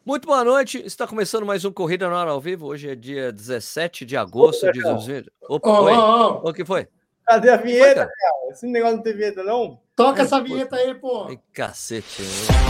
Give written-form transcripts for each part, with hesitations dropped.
Muito boa noite, está começando mais um Corrida na Hora ao Vivo. Hoje é dia 17 de agosto de 2020. Opa, oi. O que foi? Cadê a vinheta, cara? Esse negócio não tem vinheta, não? Toca essa vinheta aí, pô. Ai, cacete.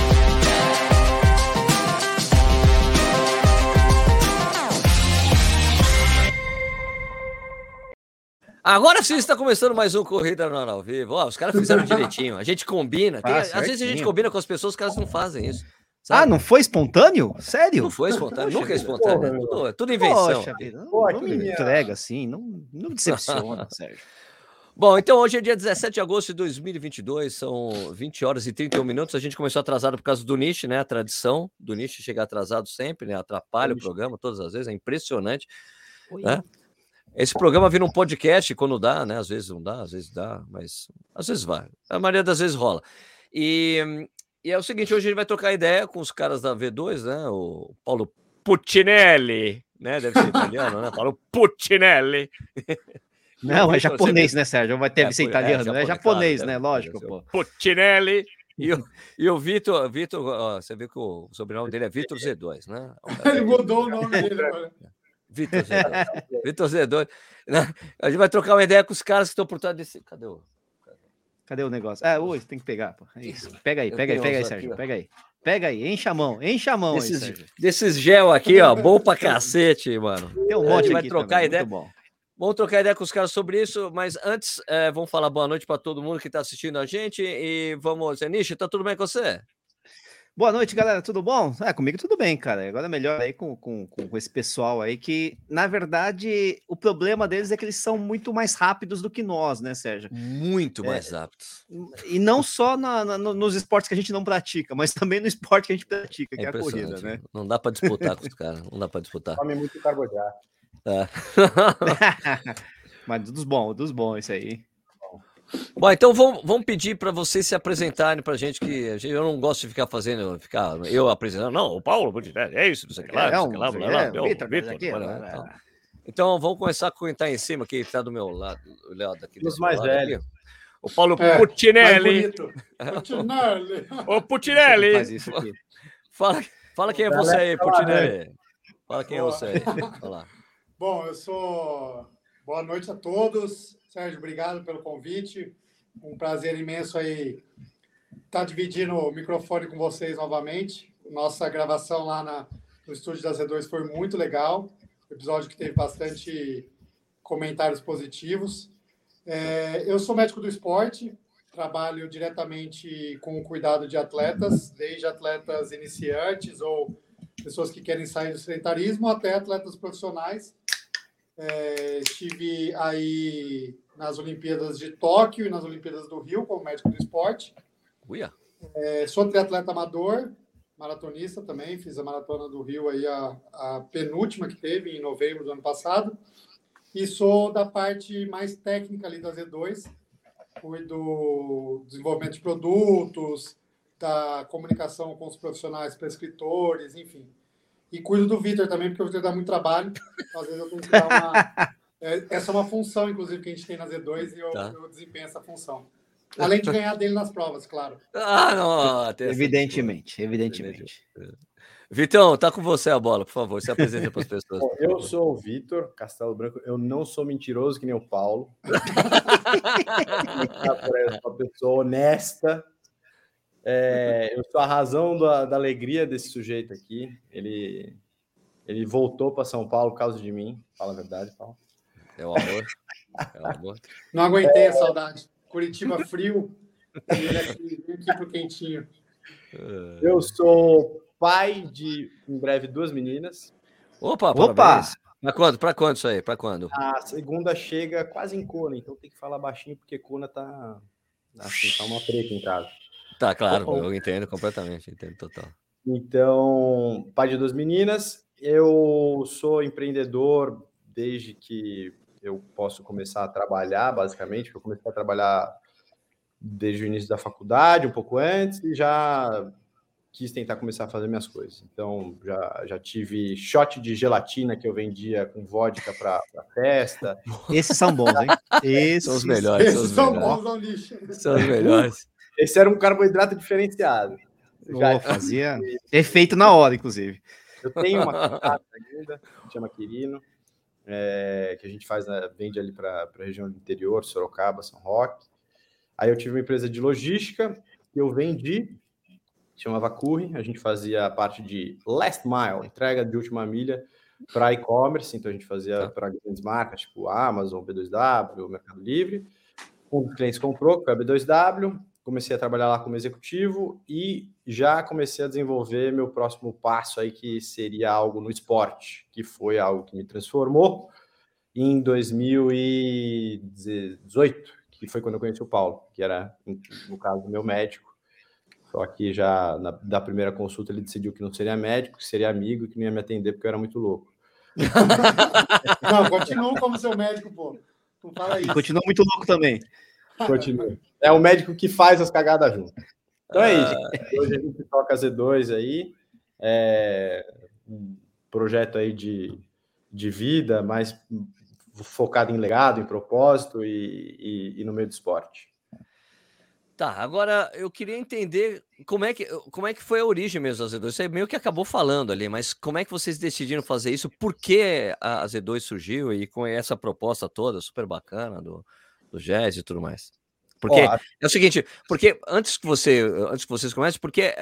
Agora sim está começando mais um Corrida na Hora ao Vivo. Ó, os caras fizeram direitinho. A gente combina. Às vezes a gente combina com as pessoas, os caras não fazem isso. Sabe? Ah, não foi espontâneo? Sério? Não foi espontâneo, nunca é espontâneo. Tudo invenção. Poxa vida, não me entrega assim, não decepciona, Sérgio. Bom, então hoje é dia 17 de agosto de 2022, são 20 horas e 31 minutos. A gente começou atrasado por causa do Niche, né? A tradição do Niche chegar atrasado sempre, né? Atrapalha o programa todas as vezes, é impressionante. Né? Esse programa vira um podcast quando dá, né? Às vezes não dá, às vezes dá, mas às vezes vai. A maioria das vezes rola. E é o seguinte, hoje a gente vai trocar ideia com os caras da V2, né? O Paulo Puccinelli, né? Deve ser italiano, né? Paulo Puccinelli. Não, é japonês, né, Sérgio? Vai ter que ser italiano, é japonês, né? Lógico, pô. Puccinelli. E o Vitor, você viu que o sobrenome dele é Vitor Z2, né? Ele mudou o nome dele agora. Vitor Z2. Vitor Z2. A gente vai trocar uma ideia com os caras que estão por trás desse... Cadê o negócio? Ah, oi, tem que pegar, pô. É isso. Pega aí, Sérgio. Pega aí. Enche a mão aí, Sérgio. Desses gel aqui, ó, bom pra cacete, mano. Tem um monte a gente vai aqui trocar também, ideia. muito bom. Vamos trocar ideia com os caras sobre isso, mas antes, vamos falar boa noite para todo mundo que está assistindo a gente e vamos... Nishi, tá tudo bem com você? Boa noite, galera, tudo bom? Comigo tudo bem, cara. Agora é melhor aí com esse pessoal aí que, na verdade, o problema deles é que eles são muito mais rápidos do que nós, né, Sérgio? Muito mais rápidos. E não só nos esportes que a gente não pratica, mas também no esporte que a gente pratica, que é a corrida, né? Não dá para disputar com os caras, não dá para disputar. Come muito carboidrato. Mas dos bons isso aí. Bom, então vamos pedir para vocês se apresentarem para a gente, que eu não gosto de ficar eu apresentando, não, o Paulo, é isso, não sei o que lá, Vitor. Então vamos começar com quem está em cima, que está do meu lado, o Léo daqui. Os mais velhos. O Paulo Puccinelli. Puccinelli. Ô, Puccinelli. Faz isso aqui. Fala quem é você aí, Puccinelli. Fala quem é você aí. Olá. Bom, boa noite a todos. Sérgio, obrigado pelo convite. Um prazer imenso aí estar dividindo o microfone com vocês novamente. Nossa gravação lá no estúdio da Z2 foi muito legal. Episódio que teve bastante comentários positivos. Eu sou médico do esporte, trabalho diretamente com o cuidado de atletas, desde atletas iniciantes ou pessoas que querem sair do sedentarismo até atletas profissionais. Estive aí nas Olimpíadas de Tóquio e nas Olimpíadas do Rio como médico do esporte. Sou triatleta amador, maratonista também, fiz a maratona do Rio aí, a penúltima que teve em novembro do ano passado. E sou da parte mais técnica ali da Z2, cuido do desenvolvimento de produtos, da comunicação com os profissionais prescritores, enfim. E cuido do Vitor também, porque o Vitor dá muito trabalho. Às vezes eu tenho que dar uma... Essa é uma função, inclusive, que a gente tem na Z2 e eu desempenho essa função. Além de ganhar dele nas provas, claro. Não, evidentemente. Vitão, tá com você a bola, por favor, se apresenta para as pessoas. Bom, eu sou o Vitor Castelo Branco, eu não sou mentiroso que nem o Paulo. Eu sou uma pessoa honesta. Eu sou a razão da alegria desse sujeito aqui. Ele voltou para São Paulo por causa de mim. Fala a verdade, Paulo. É o amor. Não aguentei a saudade. Curitiba frio. E ele aqui pro quentinho. Eu sou pai de, em breve, 2 meninas. Opa! Para quando isso aí? Para quando? A segunda chega quase em Kona, então tem que falar baixinho porque Kona tá uma treta em casa. Tá, claro, eu entendo completamente, entendo total. Então, pai de 2 meninas, eu sou empreendedor desde que eu posso começar a trabalhar, basicamente, porque eu comecei a trabalhar desde o início da faculdade, um pouco antes, e já quis tentar começar a fazer minhas coisas. Então, já tive shot de gelatina que eu vendia com vodka para festa. Esses são bons, hein? Esses são os melhores. Esses são bons ao lixo. São os melhores. Esse era um carboidrato diferenciado. Já fazia efeito na hora, inclusive. Eu tenho uma casa ainda, que chama Quirino, que a gente vende ali para a região do interior, Sorocaba, São Roque. Aí eu tive uma empresa de logística que eu vendi, chamava Curry, a gente fazia a parte de last mile, entrega de última milha para e-commerce, então a gente fazia para grandes marcas, tipo Amazon, B2W, Mercado Livre. Um dos clientes comprou, que foi a B2W, comecei a trabalhar lá como executivo e já comecei a desenvolver meu próximo passo aí, que seria algo no esporte, que foi algo que me transformou em 2018, que foi quando eu conheci o Paulo, que era, no caso, meu médico. Só que já da primeira consulta ele decidiu que não seria médico, que seria amigo e que não ia me atender porque eu era muito louco. Não, continua como seu médico, pô. Não fala isso. Continua muito louco também. Continua. É o médico que faz as cagadas junto. Então é isso. Hoje a gente toca Z2 aí. Um projeto aí de vida, mais focado em legado, em propósito e no meio do esporte. Tá, agora eu queria entender como é que foi a origem mesmo da Z2. Você meio que acabou falando ali, mas como é que vocês decidiram fazer isso? Por que a Z2 surgiu e com essa proposta toda super bacana do Jazz e tudo mais? Porque é o seguinte, porque antes que vocês comecem, porque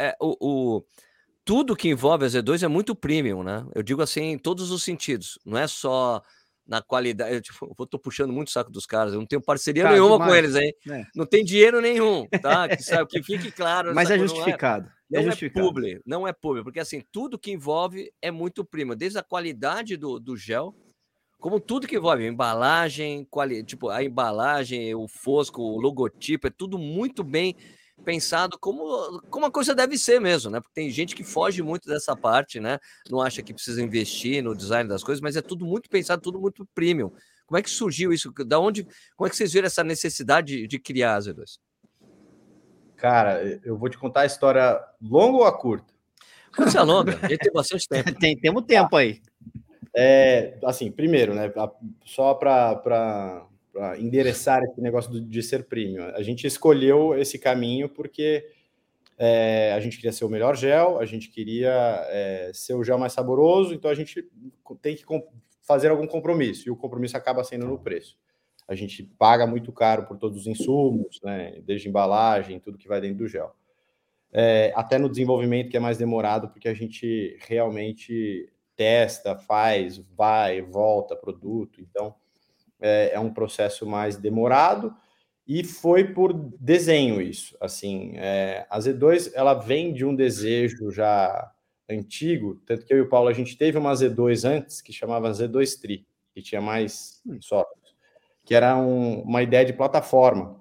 tudo que envolve a Z2 é muito premium, né? Eu digo assim em todos os sentidos, não é só na qualidade. Eu tô puxando muito o saco dos caras, eu não tenho parceria nenhuma com eles, hein? Não tem dinheiro nenhum, tá? Que fique claro. Mas é justificado. Não é publi, porque assim, tudo que envolve é muito premium, desde a qualidade do gel, como tudo que envolve embalagem, tipo a embalagem, o fosco, o logotipo, é tudo muito bem pensado como a coisa deve ser mesmo, né? Porque tem gente que foge muito dessa parte, né? Não acha que precisa investir no design das coisas, mas é tudo muito pensado, tudo muito premium. Como é que surgiu isso? Como é que vocês viram essa necessidade de criar a Z2? Cara, eu vou te contar a história longa ou a curta? Pode ser longa, a gente tem bastante tempo. Temos tempo aí. Assim, primeiro, né? Só para endereçar esse negócio de ser premium. A gente escolheu esse caminho porque a gente queria ser o melhor gel, a gente queria ser o gel mais saboroso, então a gente tem que fazer algum compromisso, e o compromisso acaba sendo no preço. A gente paga muito caro por todos os insumos, né, desde embalagem, tudo que vai dentro do gel. Até no desenvolvimento, que é mais demorado, porque a gente realmente testa, faz, vai, volta produto, então é um processo mais demorado, e foi por desenho isso. Assim, a Z2 ela vem de um desejo já antigo, tanto que eu e o Paulo a gente teve uma Z2 antes que chamava Z2 Tri, que tinha mais sócios, que era uma ideia de plataforma.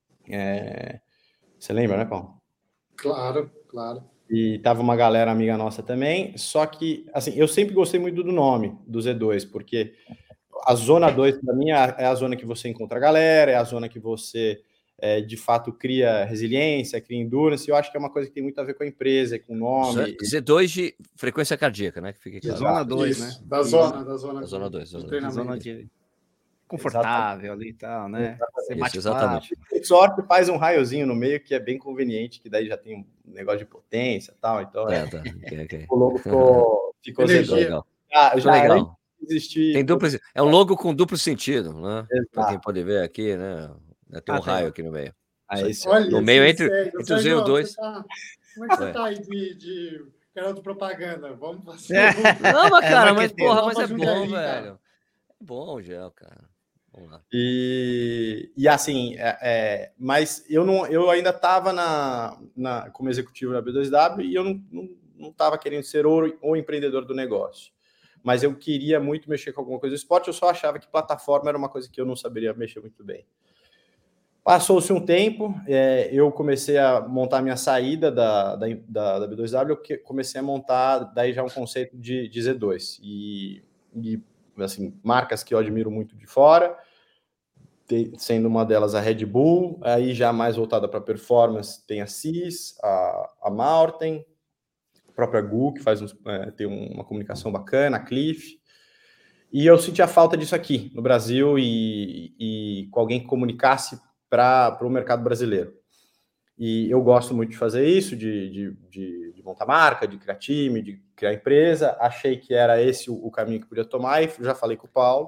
Você lembra, né, Paulo? Claro. E tava uma galera amiga nossa também, só que assim, eu sempre gostei muito do nome do Z2, porque a zona 2, para mim, é a zona que você encontra a galera, é a zona que você, de fato, cria resiliência, cria endurance. Eu acho que é uma coisa que tem muito a ver com a empresa, com o nome. Z2 de frequência cardíaca, né? Que fica claro. Zona 2, né? Da zona 2. Zona de confortável ali e tal, né? Isso, exatamente. Tem sorte, faz um raiozinho no meio, que é bem conveniente, que daí já tem um negócio de potência e tal. Então, okay. O logo ficou legal. Já legal. Existir. Tem é um logo com duplo sentido, né? Para quem pode ver aqui, né? Tem um raio aqui no meio. Olha, no meio entre os Z2. Como é que você tá aí de garoto propaganda? Vamos fazer. Não, mas cara, mas é bom, velho. É bom o gel, cara. Vamos lá. E assim, mas eu ainda estava como executivo na B2W e eu não estava querendo ser o empreendedor do negócio. Mas eu queria muito mexer com alguma coisa do esporte, eu só achava que plataforma era uma coisa que eu não saberia mexer muito bem. Passou-se um tempo, eu comecei a montar minha saída da B2W, eu comecei a montar daí já um conceito de Z2. E assim, marcas que eu admiro muito de fora, sendo uma delas a Red Bull, aí já mais voltada para performance, tem a CIS, a Maurten, a própria Gu, que tem uma comunicação bacana, a Cliff. E eu senti a falta disso aqui no Brasil e com alguém que comunicasse para o mercado brasileiro. E eu gosto muito de fazer isso, de montar marca, de criar time, de criar empresa. Achei que era esse o caminho que podia tomar, e já falei com o Paulo,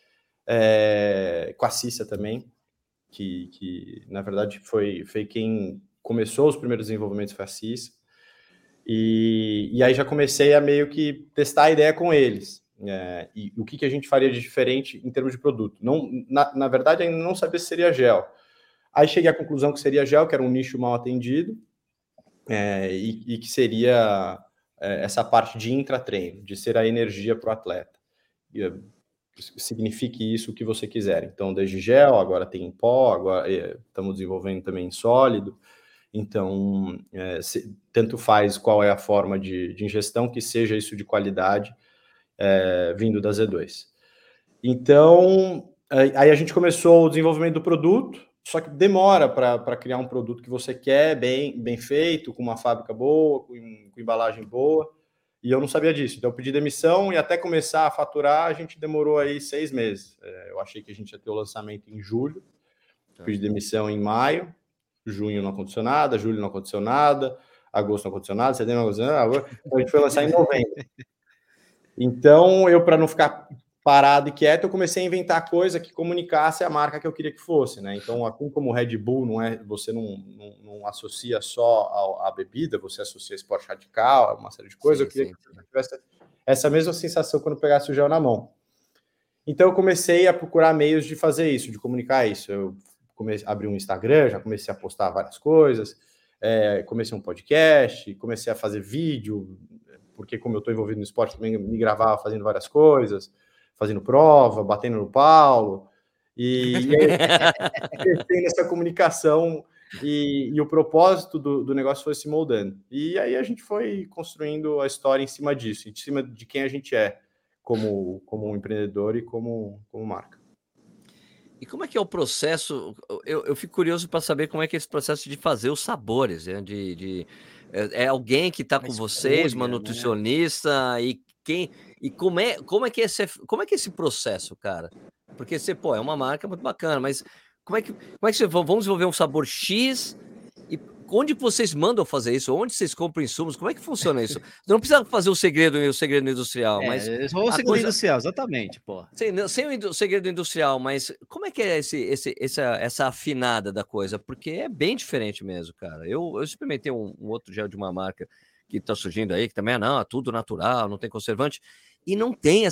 com a Cissa também, que na verdade foi quem começou os primeiros desenvolvimentos, foi a Cissa. E aí já comecei a meio que testar a ideia com eles. E o que a gente faria de diferente em termos de produto. Não, na verdade, ainda não sabia se seria gel. Aí cheguei à conclusão que seria gel, que era um nicho mal atendido, e que seria essa parte de intratreino, de ser a energia para o atleta. Signifique isso o que você quiser. Então, desde gel, agora tem em pó, agora estamos desenvolvendo também em sólido. Então, tanto faz qual é a forma de ingestão, que seja isso de qualidade, vindo da Z2. Então, aí a gente começou o desenvolvimento do produto, só que demora para criar um produto que você quer, bem feito, com uma fábrica boa, com embalagem boa, e eu não sabia disso. Então, eu pedi demissão, e até começar a faturar, a gente demorou aí 6 meses. Eu achei que a gente ia ter o lançamento em julho, pedi demissão em maio, junho não aconteceu nada, julho não aconteceu nada, agosto não aconteceu nada, setembro não aconteceu nada, a gente foi lançar em novembro. Então, eu, para não ficar parado e quieto, eu comecei a inventar coisa que comunicasse a marca que eu queria que fosse, né? Então, assim como o Red Bull você não associa só à bebida, você associa esporte radical, uma série de coisas, eu queria que eu tivesse essa mesma sensação quando pegasse o gel na mão. Então, eu comecei a procurar meios de fazer isso, de comunicar isso. Eu abri um Instagram, já comecei a postar várias coisas, comecei um podcast, comecei a fazer vídeo, porque como eu estou envolvido no esporte, também me gravava fazendo várias coisas, fazendo prova, batendo no Paulo, e aí crescendo essa comunicação, e o propósito do negócio foi se moldando. E aí a gente foi construindo a história em cima disso, em cima de quem a gente é, como um empreendedor e como marca. E como é que é o processo? Eu fico curioso para saber como é que é esse processo de fazer os sabores, né? É alguém que está com vocês, uma nutricionista, né? E como é que é esse processo, cara? Porque você, é uma marca muito bacana, mas como é que você vamos desenvolver um sabor X? E onde vocês mandam fazer isso? Onde vocês compram insumos? Como é que funciona isso? Não precisa fazer o segredo industrial, mas o segredo industrial, exatamente, pô. Sem o segredo industrial, mas como é que é essa afinada da coisa? Porque é bem diferente mesmo, cara. Eu experimentei um outro gel de uma marca que está surgindo aí, que também é tudo natural, não tem conservante, e não tem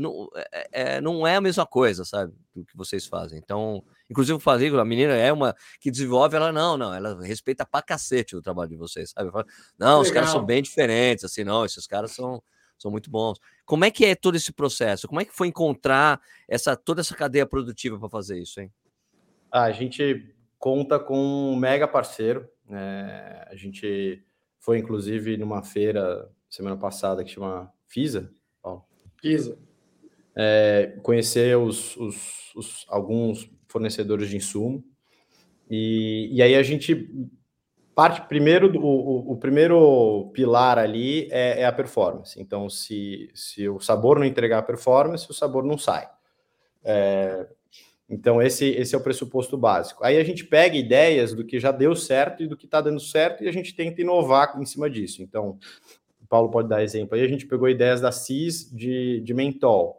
não é a mesma coisa, sabe, do que vocês fazem. Então, inclusive eu falei, a menina é uma que desenvolve, ela ela respeita pra cacete o trabalho de vocês, sabe? Fala, não, os caras são bem diferentes, assim, não, esses caras são muito bons. Como é que é todo esse processo? Como é que foi encontrar toda essa cadeia produtiva para fazer isso, hein? A gente conta com um mega parceiro, né? A gente foi, inclusive, numa feira semana passada que chama FISA. FISA. Conhecer alguns fornecedores de insumo. E aí a gente parte primeiro, o primeiro pilar ali é a performance. Então, se o sabor não entregar a performance, o sabor não sai. Então, esse é o pressuposto básico. Aí a gente pega ideias do que já deu certo e do que está dando certo e a gente tenta inovar em cima disso. Então, o Paulo pode dar exemplo. Aí a gente pegou ideias da CIS de mentol.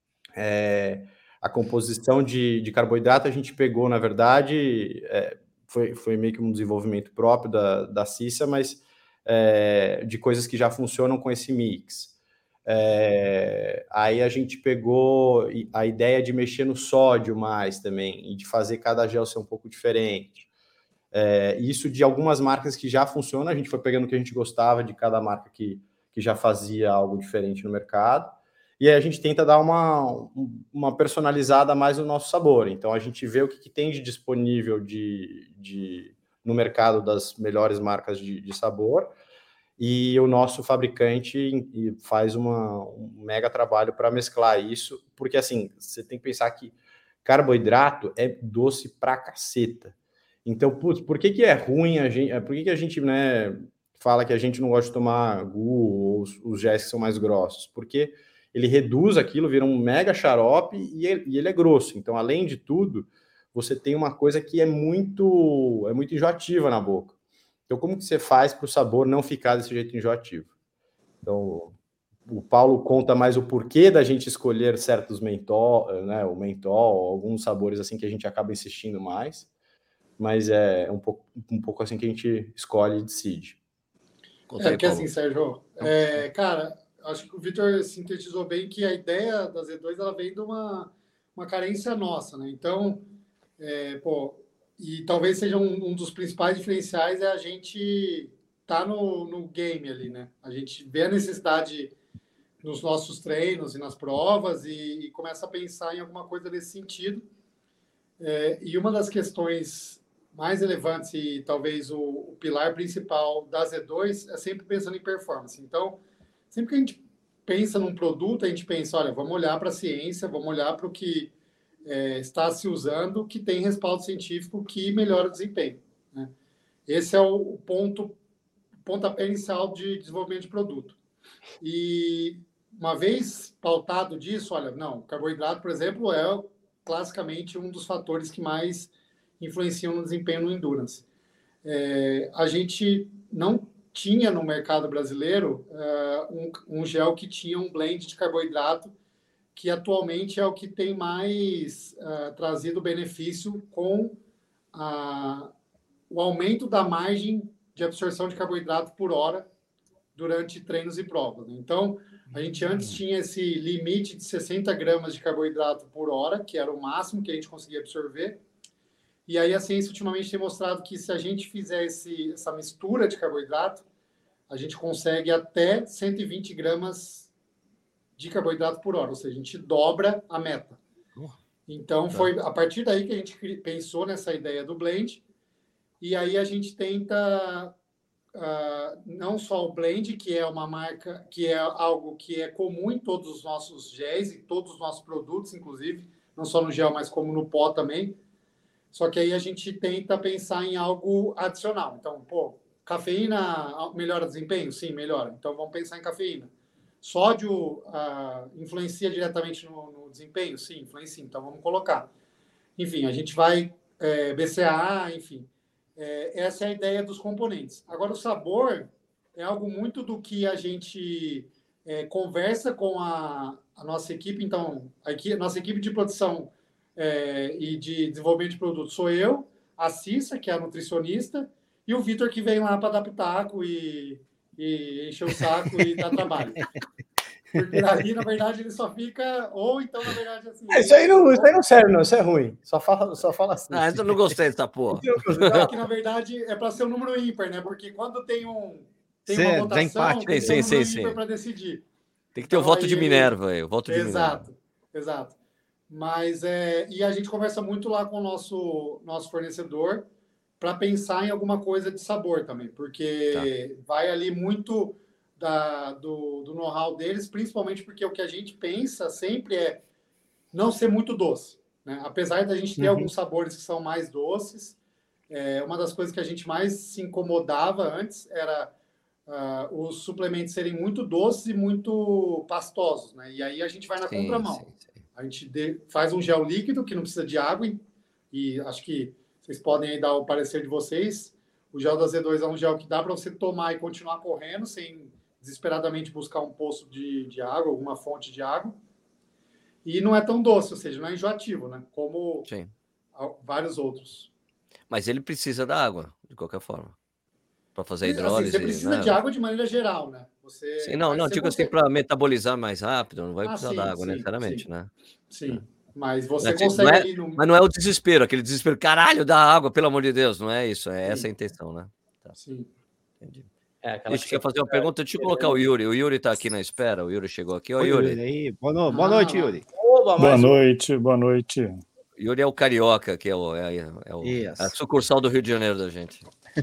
A composição de carboidrato a gente pegou, na verdade, foi meio que um desenvolvimento próprio da Cissa, mas de coisas que já funcionam com esse mix. Aí a gente pegou a ideia de mexer no sódio mais também, e de fazer cada gel ser um pouco diferente. Isso de algumas marcas que já funcionam, a gente foi pegando o que a gente gostava de cada marca que já fazia algo diferente no mercado, e aí a gente tenta dar uma personalizada mais no nosso sabor. Então a gente vê o que tem de disponível no mercado das melhores marcas de sabor, e o nosso fabricante faz um mega trabalho para mesclar isso, porque assim, você tem que pensar que carboidrato é doce pra caceta. Então, por que é ruim por que a gente, né, fala que a gente não gosta de tomar GU ou os géis que são mais grossos? Porque ele reduz aquilo, vira um mega xarope e ele é grosso. Então, além de tudo, você tem uma coisa que é muito enjoativa na boca. Então, como que você faz para o sabor não ficar desse jeito enjoativo? Então, o Paulo conta mais o porquê da gente escolher certos mentol, né, o mentol, alguns sabores assim que a gente acaba insistindo mais, mas é um pouco assim que a gente escolhe e decide. Porque assim, Sérgio, cara, acho que o Vitor sintetizou bem que a ideia da Z2 ela vem de uma carência nossa, né? Então, e talvez seja um dos principais diferenciais é a gente tá no game ali, né? A gente vê a necessidade nos nossos treinos e nas provas e começa a pensar em alguma coisa nesse sentido. E uma das questões mais relevantes e talvez o pilar principal da Z2 é sempre pensando em performance. Então, sempre que a gente pensa num produto, a gente pensa, olha, vamos olhar para a ciência, vamos olhar para o que está se usando, que tem respaldo científico, que melhora o desempenho, né? Esse é o pontapé inicial de desenvolvimento de produto. E uma vez pautado disso, olha, não, o carboidrato, por exemplo, é classicamente um dos fatores que mais influenciam no desempenho no endurance. A gente não tinha no mercado brasileiro um gel que tinha um blend de carboidrato que atualmente é o que tem mais trazido benefício com o aumento da margem de absorção de carboidrato por hora durante treinos e provas. Então, a gente antes tinha esse limite de 60 gramas de carboidrato por hora, que era o máximo que a gente conseguia absorver. E aí a ciência ultimamente tem mostrado que se a gente fizer essa mistura de carboidrato, a gente consegue até 120 gramas de carboidrato por hora, ou seja, a gente dobra a meta. Então, foi a partir daí que a gente pensou nessa ideia do blend, e aí a gente tenta não só o blend, que é uma marca, que é algo que é comum em todos os nossos géis e todos os nossos produtos, inclusive, não só no gel, mas como no pó também. Só que aí a gente tenta pensar em algo adicional. Então, cafeína melhora o desempenho? Sim, melhora. Então, vamos pensar em cafeína. Sódio influencia diretamente no desempenho? Sim, influencia. Então, vamos colocar. Enfim, a gente vai BCAA, enfim. Essa é a ideia dos componentes. Agora, o sabor é algo muito do que a gente conversa com a nossa equipe. Então, a nossa equipe de produção e de desenvolvimento de produto sou eu, a Cissa, que é a nutricionista, e o Vitor, que vem lá para dar pitaco e encher o saco e dar trabalho. Porque aí, na verdade, ele só fica... Ou então, na verdade, assim... Isso aí não serve, não. Isso é ruim. Só fala assim. Então não gostei dessa porra. Que, na verdade, é para ser um número ímpar, né? Porque quando tem uma tem votação, tem um número ímpar para decidir. Tem que ter o voto de Minerva aí. O voto de Minerva. Exato. Mas, e a gente conversa muito lá com o nosso fornecedor para pensar em alguma coisa de sabor também, porque vai ali muito do know-how deles, principalmente porque o que a gente pensa sempre é não ser muito doce, né? Apesar da gente ter alguns sabores que são mais doces, uma das coisas que a gente mais se incomodava antes era os suplementos serem muito doces e muito pastosos, né? E aí a gente vai na contramão. Sim. A gente faz um gel líquido que não precisa de água e acho que vocês podem aí dar o parecer de vocês. O gel da Z2 é um gel que dá para você tomar e continuar correndo sem desesperadamente buscar um poço de água, alguma fonte de água. E não é tão doce, ou seja, não é enjoativo, né? Como vários outros. Mas ele precisa da água, de qualquer forma. Para fazer a hidrólise. Você precisa de água de maneira geral, né? Sim, não, digo assim, para metabolizar mais rápido, não vai precisar da água necessariamente, né? Sim. Mas você consegue... Mas não é o desespero, aquele desespero, caralho, dá água, pelo amor de Deus, não é isso, essa a intenção, né? Sim. Entendi. Deixa eu fazer uma pergunta, deixa eu colocar o Yuri está aqui na espera, o Yuri chegou aqui. Oi, Yuri. Aí. Boa noite, Yuri. Boa noite. Yuri é o carioca, que é a sucursal do Rio de Janeiro da gente.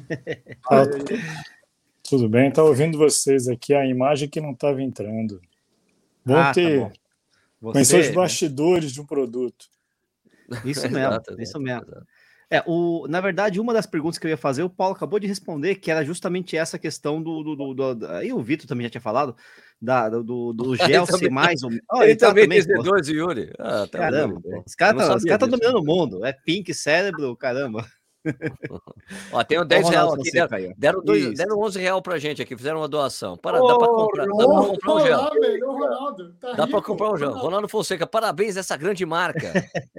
Tudo bem, tá ouvindo vocês aqui, a imagem que não estava entrando. Vão ter... Conhecer os bastidores de um produto. Isso mesmo, isso mesmo. Na verdade, uma das perguntas que eu ia fazer, o Paulo acabou de responder, que era justamente essa questão aí o Vitor também já tinha falado, do gel ser mais... ele também tem Z2, Yuri. Caramba, os caras estão dominando o mundo. É Pink Cérebro, caramba. Ó, tem um 10 real aqui, deram 11 real pra gente aqui, fizeram uma doação. Dá pra comprar um gel. Dá pra comprar um gel. Ronaldo Fonseca, parabéns a essa grande marca.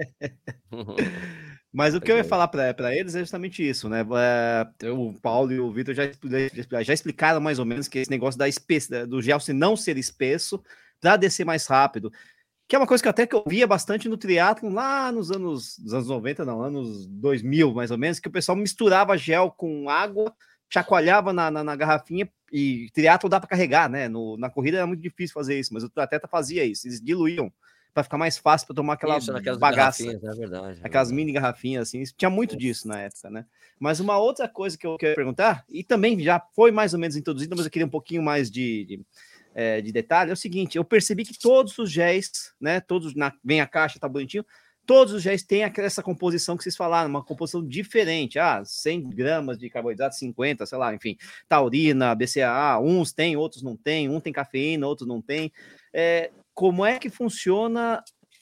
Mas o que eu ia falar para eles é justamente isso, né? O Paulo e o Vitor já explicaram mais ou menos que esse negócio do gel se não ser espesso para descer mais rápido. Que é uma coisa que eu via bastante no triatlon lá nos anos 90, não, anos 2000, mais ou menos, que o pessoal misturava gel com água, chacoalhava na garrafinha, e triatlon dá para carregar, né? Na corrida era muito difícil fazer isso, mas o atleta fazia isso, eles diluíam para ficar mais fácil para tomar aquela bagaça. É verdade. Aquelas mini garrafinhas, assim, tinha muito disso na época, né? Mas uma outra coisa que eu quero perguntar, e também já foi mais ou menos introduzida, mas eu queria um pouquinho mais de detalhe, é o seguinte, eu percebi que todos os géis, né, vem a caixa, tá bonitinho, todos os géis têm essa composição que vocês falaram, uma composição diferente, 100 gramas de carboidrato, 50, sei lá, enfim, taurina, BCAA, uns tem, outros não tem, um tem cafeína, outros não tem. Como é que funcionam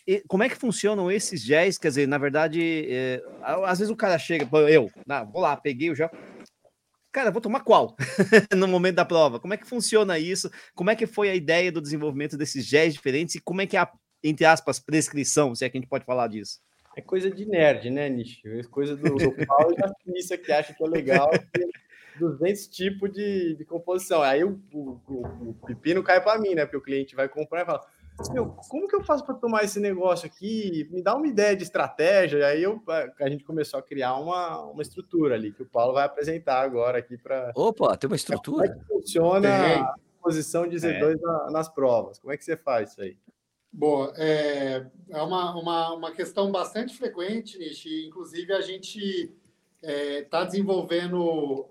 esses géis? Quer dizer, na verdade, às vezes o cara chega, vou lá, peguei o gel, cara, vou tomar qual no momento da prova? Como é que funciona isso? Como é que foi a ideia do desenvolvimento desses géis diferentes e como é que é a, entre aspas, prescrição, se é que a gente pode falar disso? É coisa de nerd, né, Nishi? É coisa do Paulo e da Suíça que acha que é legal, 200 tipos de composição. Aí o pepino cai para mim, né? Porque o cliente vai comprar e fala, como que eu faço para tomar esse negócio aqui? Me dá uma ideia de estratégia. Aí a gente começou a criar uma estrutura ali, que o Paulo vai apresentar agora aqui para... Opa, tem uma estrutura? Como é que funciona a composição de Z2 nas provas? Como é que você faz isso aí? Boa. É uma questão bastante frequente, Nishi. Inclusive, a gente está desenvolvendo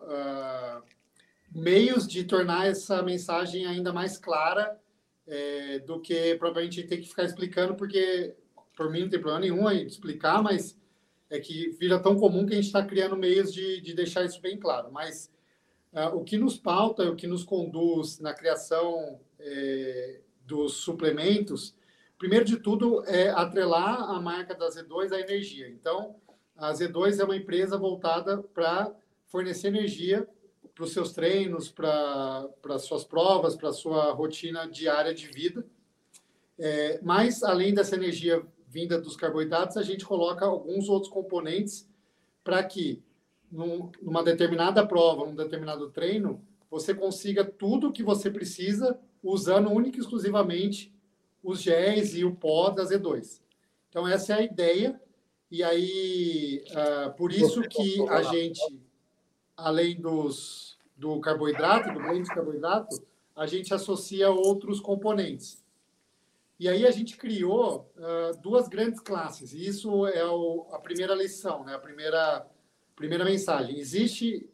meios de tornar essa mensagem ainda mais clara do que provavelmente ter que ficar explicando, porque por mim não tem problema nenhum aí de explicar, mas é que vira tão comum que a gente está criando meios de deixar isso bem claro. Mas o que nos pauta, o que nos conduz na criação dos suplementos, primeiro de tudo, é atrelar a marca da Z2 à energia. Então, a Z2 é uma empresa voltada para fornecer energia para os seus treinos, para as suas provas, para a sua rotina diária de vida. Mas, além dessa energia vinda dos carboidratos, a gente coloca alguns outros componentes para que, numa determinada prova, num determinado treino, você consiga tudo o que você precisa usando única e exclusivamente os géis e o pó da Z2. Então, essa é a ideia. E aí, por isso que a gente, além do carboidrato, do blend de carboidrato, a gente associa outros componentes. E aí a gente criou duas grandes classes. E isso é a primeira lição, né? A primeira mensagem. Existem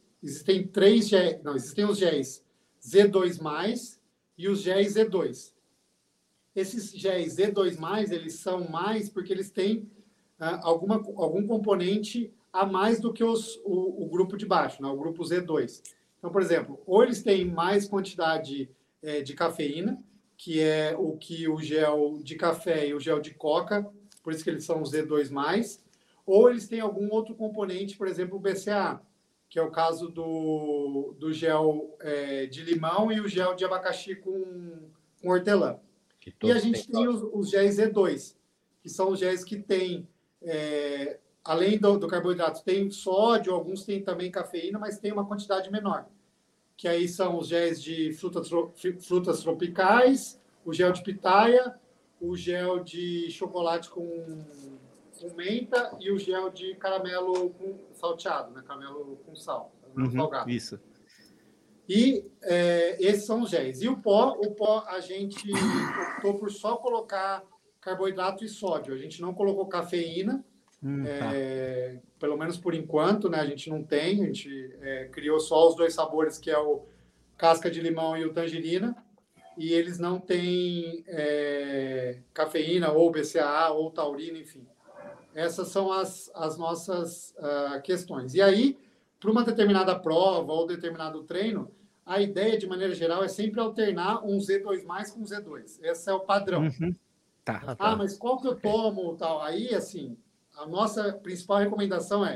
os géis Z2+, e os géis Z2. Esses géis Z2+, eles são mais porque eles têm algum componente a mais do que o grupo de baixo, né? O grupo Z2. Então, por exemplo, ou eles têm mais quantidade de cafeína, que é o que o gel de café e o gel de coca, por isso que eles são os Z2+, ou eles têm algum outro componente, por exemplo, o BCAA, que é o caso do gel de limão e o gel de abacaxi com hortelã. E a gente tem os géis Z2, que são os géis que têm, além do carboidrato, tem sódio, alguns têm também cafeína, mas tem uma quantidade menor. Que aí são os géis de frutas tropicais, o gel de pitaia, o gel de chocolate com menta e o gel de caramelo salteado, né? Caramelo com sal, salgado. Isso. E esses são os géis. E o pó a gente optou por só colocar carboidrato e sódio. A gente não colocou cafeína, pelo menos por enquanto, né? A gente não tem. A gente criou só os dois sabores, que é o casca de limão e o tangerina. E eles não têm cafeína, ou BCAA, ou taurina, enfim. Essas são as nossas questões. E aí, para uma determinada prova ou determinado treino, a ideia, de maneira geral, é sempre alternar um Z2+ com Z2. Esse é o padrão. Tá. Mas qual que eu tomo? Tal? Aí, assim, a nossa principal recomendação é,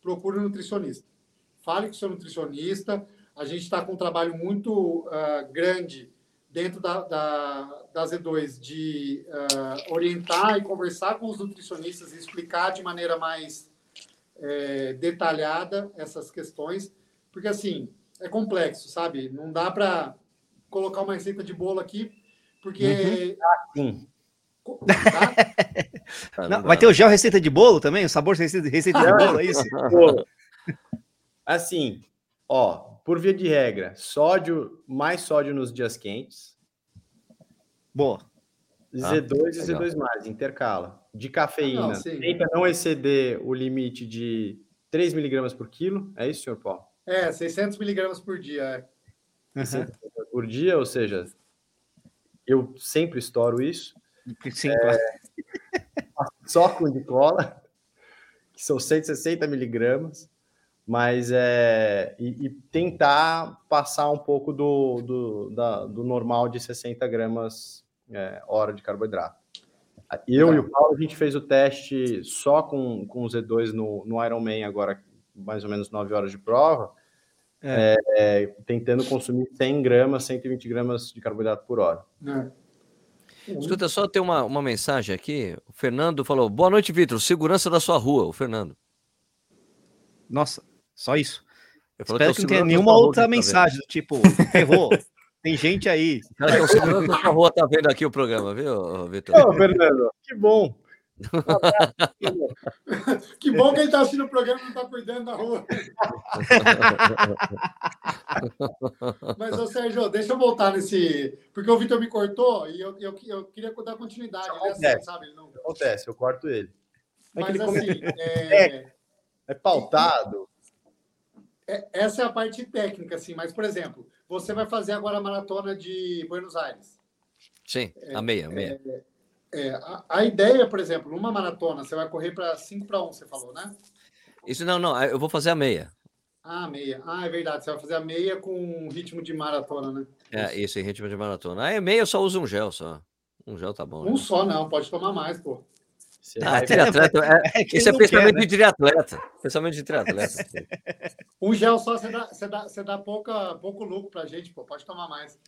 procure um nutricionista. Fale com o seu nutricionista. A gente está com um trabalho muito grande dentro da Z2 de orientar e conversar com os nutricionistas e explicar de maneira mais detalhada essas questões, porque assim, é complexo, sabe? Não dá para colocar uma receita de bolo aqui, porque... Tá? Não, vai ter o gel receita de bolo também? O sabor receita de bolo, é isso? Assim, ó, por via de regra, mais sódio nos dias quentes. Boa. Z2 e Z2+, intercala. De cafeína, tenta não exceder o limite de 3 miligramas por quilo. É isso, senhor Paulo? 600 miligramas por dia. 600 miligramas por dia, ou seja, eu sempre estouro isso. Sim, claro. Só com de cola, que são 160 miligramas. Mas e tentar passar um pouco do normal de 60 gramas hora de carboidrato. Eu e o Paulo, a gente fez o teste só com o Z2 no Ironman agora, mais ou menos 9 horas de prova, tentando consumir 100 gramas, 120 gramas de carboidrato por hora. Escuta, só tem uma mensagem aqui. O Fernando falou, boa noite, Vitor, segurança da sua rua, o Fernando. Nossa, só isso. Espero que não tenha nenhuma outra mensagem, tipo, ferrou, tem gente aí. Cara, que é o segurança da sua rua tá vendo aqui o programa, viu, Vitor? Ô, Fernando, que bom. Que bom que ele tá assistindo o programa e não tá cuidando da rua. Mas, ô Sérgio, deixa eu voltar nesse... Porque o Vitor me cortou e eu queria dar continuidade. Ele assim, sabe? Ele não... Acontece, eu corto ele. Mas assim... É pautado. Essa é a parte técnica, assim. Mas, por exemplo, você vai fazer agora a maratona de Buenos Aires. Sim, a meia. A ideia, por exemplo, numa maratona, você vai correr para 5-1, você falou, né? Isso não, eu vou fazer a meia. Ah, meia. É verdade, você vai fazer a meia com ritmo de maratona, né? Isso, em ritmo de maratona. Aí meia eu só uso um gel só. Um gel tá bom. Um só não, pode tomar mais, pô. Triatleta, isso é pensamento de triatleta. Pensamento de triatleta. Um gel só você dá pouco lucro pra gente, pô. Pode tomar mais.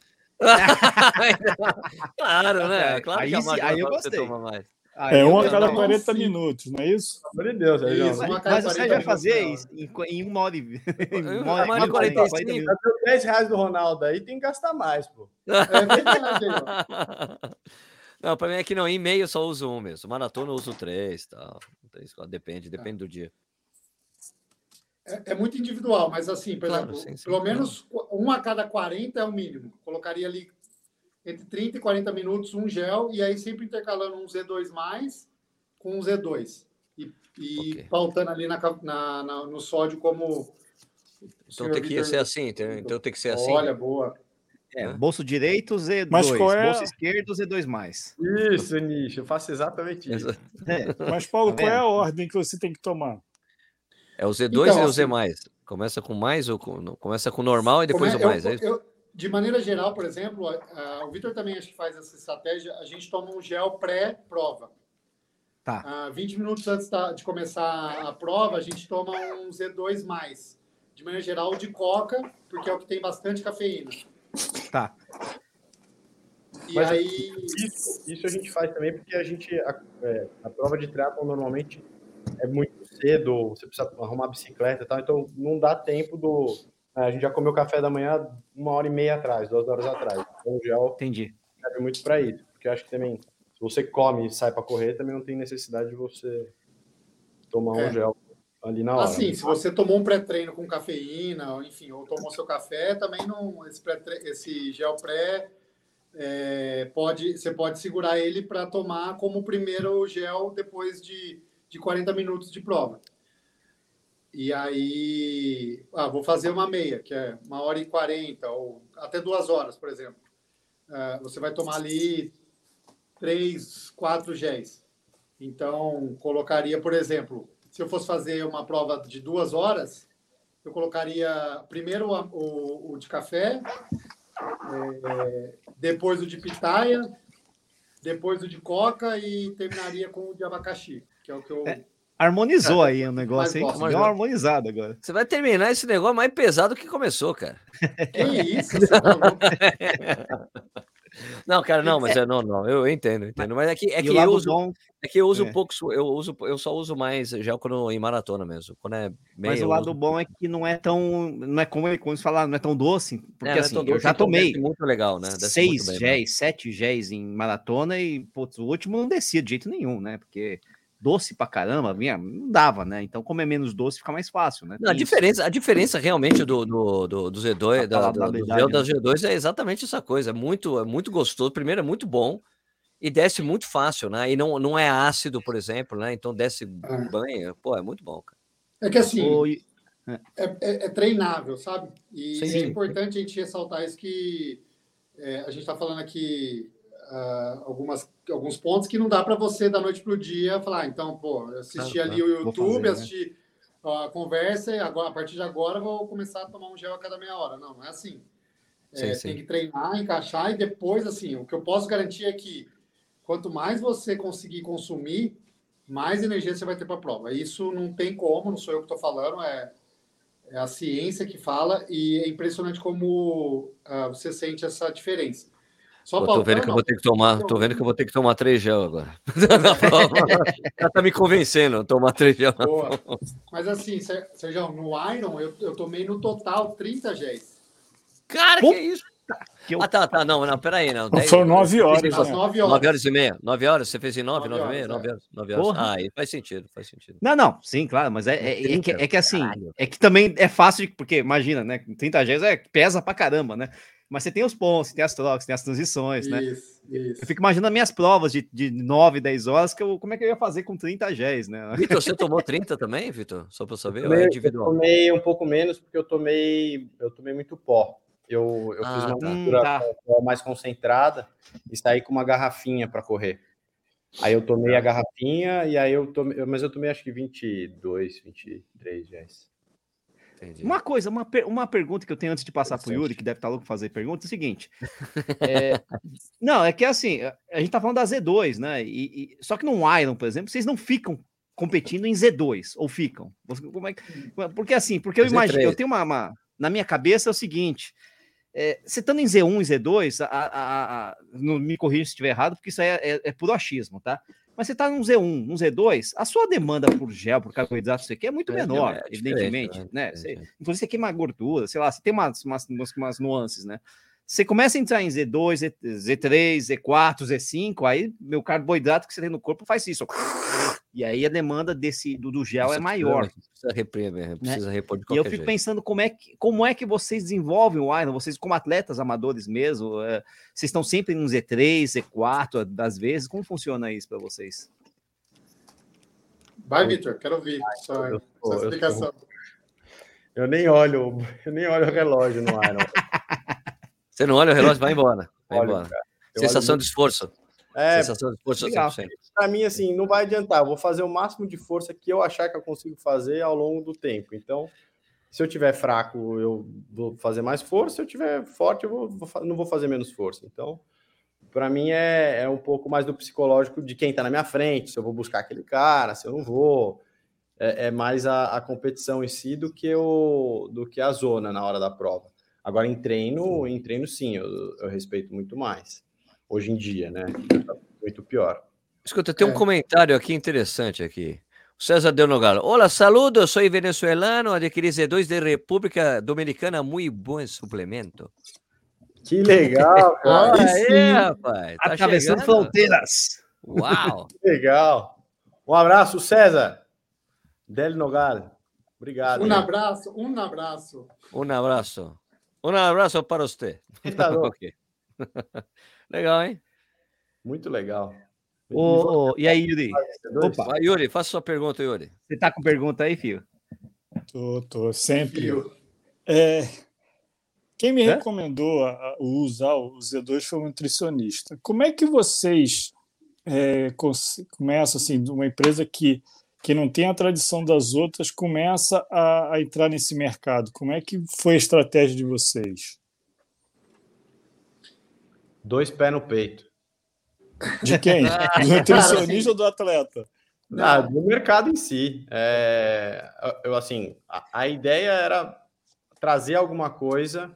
Claro, né? Claro aí, que aí eu gostei. Toma mais. Uma a cada 40 minutos, não é isso? Pelo amor de Deus, mas você vai fazer isso em 1 hora e... Uma hora e 45. Tá R$10 do Ronaldo aí, tem que gastar mais, pô. É verdade, ó. Não, pra mim é que não, em meio eu só uso um mesmo. Maratona eu uso 3 e tal. Depende do dia. É muito individual, mas assim, por exemplo, pelo menos 1 a cada 40 é o mínimo. Colocaria ali entre 30 e 40 minutos um gel e aí sempre intercalando um Z2+, com um Z2. E pautando ali no sódio como... Então tem que ser assim, então tem que ser assim. Olha, boa. Bolso direito, Z2. Bolso esquerdo, Z2+. Isso, Nicho, eu faço exatamente isso. Mas, Paulo, qual é a ordem que você tem que tomar? É o Z2 e o Z+. Começa com mais ou começa com normal e depois o mais, é isso? De maneira geral, por exemplo, o Vitor também acho que faz essa estratégia, a gente toma um gel pré-prova. Tá. 20 minutos antes de começar a prova, a gente toma um Z2+. De maneira geral, de coca, porque é o que tem bastante cafeína. Tá. E mas aí... Isso a gente faz também porque a prova de triatlon normalmente é muito cedo, você precisa arrumar a bicicleta e tal, então não dá tempo a gente já comeu café da manhã 1h30 atrás, 2 horas atrás. Então o gel serve muito para isso, porque eu acho que também, se você come e sai para correr, também não tem necessidade de você tomar um gel ali na hora. Assim, se você tomou um pré-treino com cafeína, enfim, ou tomou seu café, também não, esse gel pré, você pode segurar ele para tomar como primeiro gel depois de 40 minutos de prova. E aí, vou fazer uma meia, que é 1h40, ou até 2 horas, por exemplo. Você vai tomar ali 3, 4 géis. Então, colocaria, por exemplo, se eu fosse fazer uma prova de 2 horas, eu colocaria primeiro o de café, depois o de pitaia, depois o de coca e terminaria com o de abacaxi, que é o que eu Harmonizou aí o negócio, hein? Deu uma harmonizada agora. Você vai terminar esse negócio mais pesado que começou, cara. Que isso? Você tá louco? Não, cara, não, mas não, eu entendo. Mas é que eu uso um pouco, eu só uso mais já quando em maratona mesmo. Quando é meia, mas o lado bom é que não é como eles falaram, não é tão doce, porque assim, eu já tomei muito legal, né? 7 géis em maratona e putz, o último não descia de jeito nenhum, né? Porque doce pra caramba, não dava, né? Então, como é menos doce, fica mais fácil, né? Não, a diferença realmente do Z2, do gel da G2 é exatamente essa coisa. É muito gostoso. Primeiro, é muito bom e desce muito fácil, né? E não é ácido, por exemplo, né? Então desce banho. Pô, é muito bom, cara. É que assim, é treinável, sabe? E é importante a gente ressaltar isso que a gente está falando aqui alguns pontos que não dá para você da noite para o dia falar, então, pô, assisti ali o YouTube, assisti a conversa e agora, a partir de agora vou começar a tomar um gel a cada meia hora. Não é assim. Tem que treinar, encaixar e depois, assim, o que eu posso garantir é que quanto mais você conseguir consumir, mais energia você vai ter para a prova. Isso não tem como, não sou eu que estou falando, é a ciência que fala e é impressionante como você sente essa diferença. Tô vendo que eu vou ter que tomar 3 gel agora. Já tá me convencendo, tomar 3 gel. Boa. Mas assim, Sérgio, no Iron eu tomei no total 30 géis. Cara, que isso? Tá. Não, peraí, não. Foram 9 horas. 9 horas. 9 horas e meia. 9 horas? Você fez em 9 e meia? 9 horas. Aí faz sentido. Não, sim, claro, mas é que assim, é que também é fácil, porque imagina, né? 30 géis pesa pra caramba, né? Mas você tem os pontos, tem as trocas, tem as transições, né? Isso. Eu fico imaginando minhas provas de 9, 10 horas, como é que eu ia fazer com 30 géis, né? Vitor, você tomou 30 também, Vitor? Só para eu saber? Eu tomei um pouco menos, porque eu tomei muito pó. Eu fiz uma mistura mais concentrada e saí com uma garrafinha para correr. Aí eu tomei a garrafinha e aí mas eu tomei acho que 22, 23 géis. Entendi. Uma pergunta que eu tenho antes de passar para o Yuri, que deve estar louco fazer pergunta, é o seguinte. Não, é que assim, a gente tá falando da Z2, né? Só que no Iron, por exemplo, vocês não ficam competindo em Z2, ou ficam? Porque assim, porque eu imagino, eu tenho na minha cabeça é o seguinte, você estando em Z1 e Z2, não me corrija se estiver errado, porque isso aí é puro achismo, tá? Mas você está num Z1, num Z2, a sua demanda por gel, por carboidrato, isso aqui é muito menor, evidentemente, né? Inclusive, você queima gordura, sei lá, você tem umas nuances, né? Você começa a entrar em Z2, Z3, Z4, Z5, aí meu carboidrato que você tem no corpo faz isso. E aí a demanda do gel é maior. Precisa repor de qualquer jeito. E eu fico pensando como é que vocês desenvolvem o Iron, vocês como atletas amadores mesmo, vocês estão sempre em um Z3, Z4, das vezes, como funciona isso para vocês? Vai, Vitor, quero ouvir sua explicação. Eu nem olho o relógio no Iron. Você não olha o relógio, vai embora. Sensação de esforço. Sensação de esforço 100%. Para mim, assim, não vai adiantar. Eu vou fazer o máximo de força que eu achar que eu consigo fazer ao longo do tempo. Então, se eu tiver fraco, eu vou fazer mais força. Se eu tiver forte, eu não vou fazer menos força. Então, para mim, é um pouco mais do psicológico de quem está na minha frente. Se eu vou buscar aquele cara, se eu não vou. É mais a competição em si do que a zona na hora da prova. Agora, em treino sim, eu respeito muito mais. Hoje em dia, né? Tá muito pior. Escuta, tem um comentário aqui interessante aqui. O César Del Nogal. Olá, saludos, sou venezuelano, adquiri Z2 de República Dominicana, muito bom suplemento. Que legal, cara. Rapaz. Tá atravessando fronteiras. Uau. Que legal. Um abraço, César Del Nogal. Obrigado. Um abraço. Um abraço para você. Okay. Legal, hein? Muito legal. E aí, Yuri? Opa. Vai, Yuri, faça sua pergunta, Yuri. Você tá com pergunta aí, filho? Tô sempre. Quem me recomendou usar o Z2 foi um nutricionista. Como é que vocês começam, assim, de uma empresa que não tem a tradição das outras, começa a entrar nesse mercado? Como é que foi a estratégia de vocês? 2 pés no peito. De quem? Do nutricionista ou do atleta? Do mercado em si. Assim, a ideia era trazer alguma coisa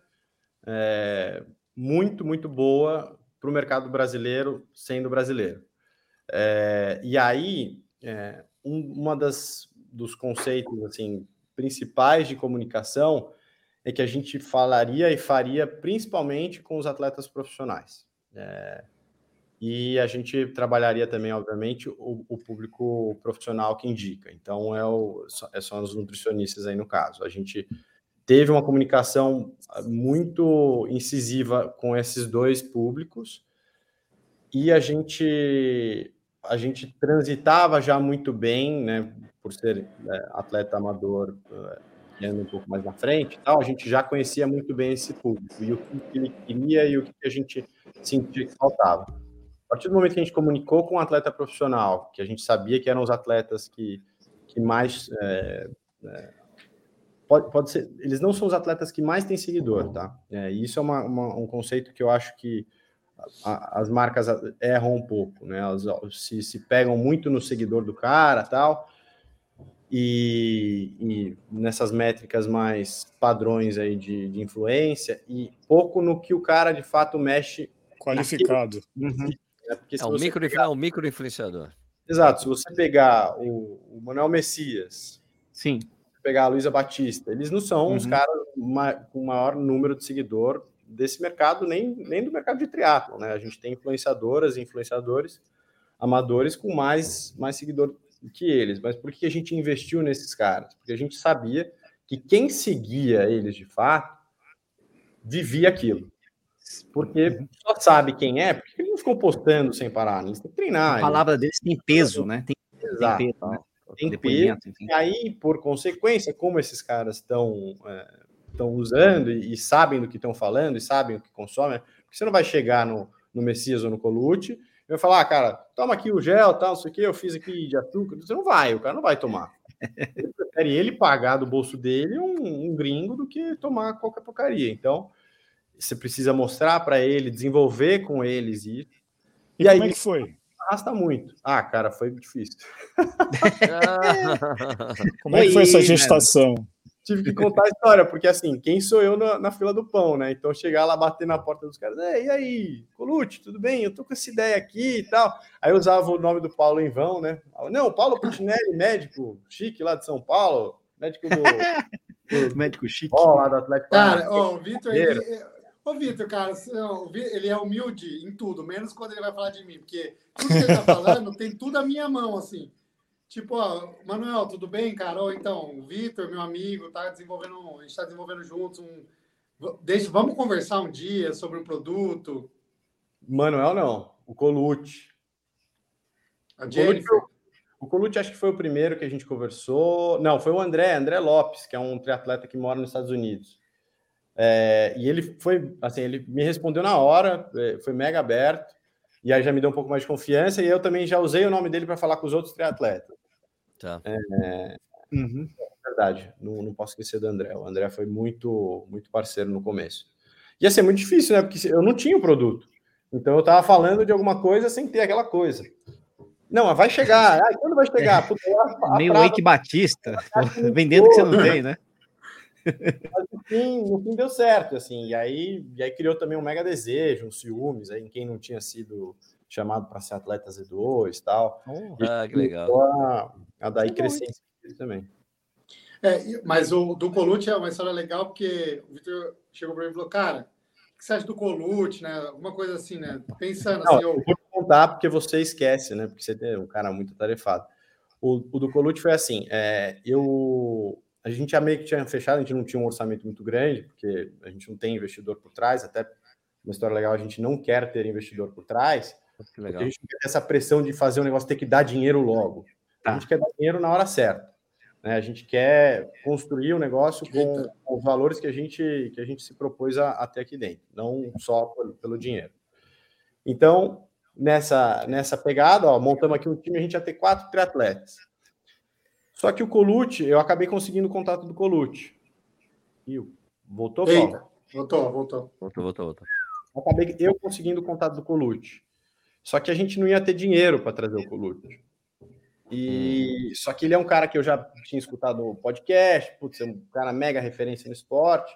muito, muito boa para o mercado brasileiro, sendo brasileiro. E aí, dos conceitos assim, principais de comunicação é que a gente falaria e faria principalmente com os atletas profissionais. E a gente trabalharia também, obviamente, o público profissional que indica. Então, são os nutricionistas aí no caso. A gente teve uma comunicação muito incisiva com esses dois públicos e a gente transitava já muito bem, né, por ser atleta amador, um pouco mais na frente, tal, a gente já conhecia muito bem esse público e o que ele queria e o que a gente sentia que faltava. A partir do momento que a gente comunicou com um atleta profissional, que a gente sabia que eram os atletas que mais... Pode ser, eles não são os atletas que mais têm seguidor, tá? E isso é um conceito que eu acho que as marcas erram um pouco, né? Elas se pegam muito no seguidor do cara, tal, e nessas métricas mais padrões aí de influência, e pouco no que o cara de fato mexe. Qualificado. O micro-influenciador. Exato. Se você pegar o Manuel Messias, sim, pegar a Luísa Batista, eles não são os caras com o maior número de seguidor desse mercado, nem do mercado de triatlo, né? A gente tem influenciadoras e influenciadores amadores com mais seguidor que eles. Mas por que a gente investiu nesses caras? Porque a gente sabia que quem seguia eles de fato vivia aquilo. Porque só sabe quem é, porque eles não ficam postando sem parar, eles têm que treinar. A palavra deles tem peso, né? Exato. Tem peso, né? Tem peso. E aí, por consequência, como esses caras estão usando e sabem do que estão falando e sabem o que consomem, porque você não vai chegar no Messias ou no Colucci e vai falar, cara, toma aqui o gel, tal, não sei o que, eu fiz aqui de açúcar. Você não vai, o cara não vai tomar. Ele prefere ele pagar do bolso dele um gringo do que tomar qualquer porcaria. Então, você precisa mostrar para ele, desenvolver com eles isso. E aí, como é que foi? Arrasta muito. Cara, foi difícil. Como é que foi essa gestação? Tive que contar a história, porque assim, quem sou eu na fila do pão, né? Então chegar lá, bater na porta dos caras, e aí, Colucci, tudo bem? Eu tô com essa ideia aqui e tal. Aí eu usava o nome do Paulo em vão, né? Não, Paulo Putinelli, médico chique lá de São Paulo, médico do médico chique. Lá do Atlético. Cara, o Vitor, Vitor, cara, ele é humilde em tudo, menos quando ele vai falar de mim, porque tudo que ele tá falando tem tudo à minha mão, assim. Tipo, Manuel, tudo bem, cara? Ou então, o Vitor, meu amigo, a gente está desenvolvendo juntos vamos conversar um dia sobre o produto. Manuel, não. O Colucci. A Jennifer. O Colucci acho que foi o primeiro que a gente conversou. Não, foi o André Lopes, que é um triatleta que mora nos Estados Unidos. E ele foi, assim, ele me respondeu na hora, foi mega aberto, e aí já me deu um pouco mais de confiança, e eu também já usei o nome dele para falar com os outros triatletas. Tá. Verdade, não posso esquecer do André. O André foi muito, muito parceiro no começo. Ia ser muito difícil, né? Porque eu não tinha o produto. Então eu estava falando de alguma coisa sem ter aquela coisa. Não, mas vai chegar. Quando vai chegar? Puta, meio Wake Batista, vendendo o que você não tem, né? Mas no fim deu certo, assim. E aí criou também um mega desejo, um ciúmes, aí, em quem não tinha sido chamado para ser atleta Z2 e tal. Que legal. A daí crescer também. Mas o do Colucci é uma história legal, porque o Vitor chegou para mim e falou, cara, o que você acha do Colucci, né? Alguma coisa assim, né? Pensando assim... Eu vou te contar porque você esquece, né? Porque você é um cara muito atarefado. O do Colucci foi assim, a gente já meio que tinha fechado, a gente não tinha um orçamento muito grande, porque a gente não tem investidor por trás, até uma história legal, a gente não quer ter investidor por trás, porque a gente não quer ter essa pressão de fazer o negócio ter que dar dinheiro logo. A gente quer dar dinheiro na hora certa. Né? A gente quer construir o negócio com os valores que a gente se propôs a ter aqui dentro, não só pelo dinheiro. Então, nessa pegada, montamos aqui um time, a gente ia ter 4 triatletas. Só que o Colucci, eu acabei conseguindo o contato do Colucci. Voltou, Paulo? Voltou. Acabei eu conseguindo o contato do Colucci. Só que a gente não ia ter dinheiro para trazer o Colucci. Só que ele é um cara que eu já tinha escutado o podcast, putz, é um cara mega referência no esporte.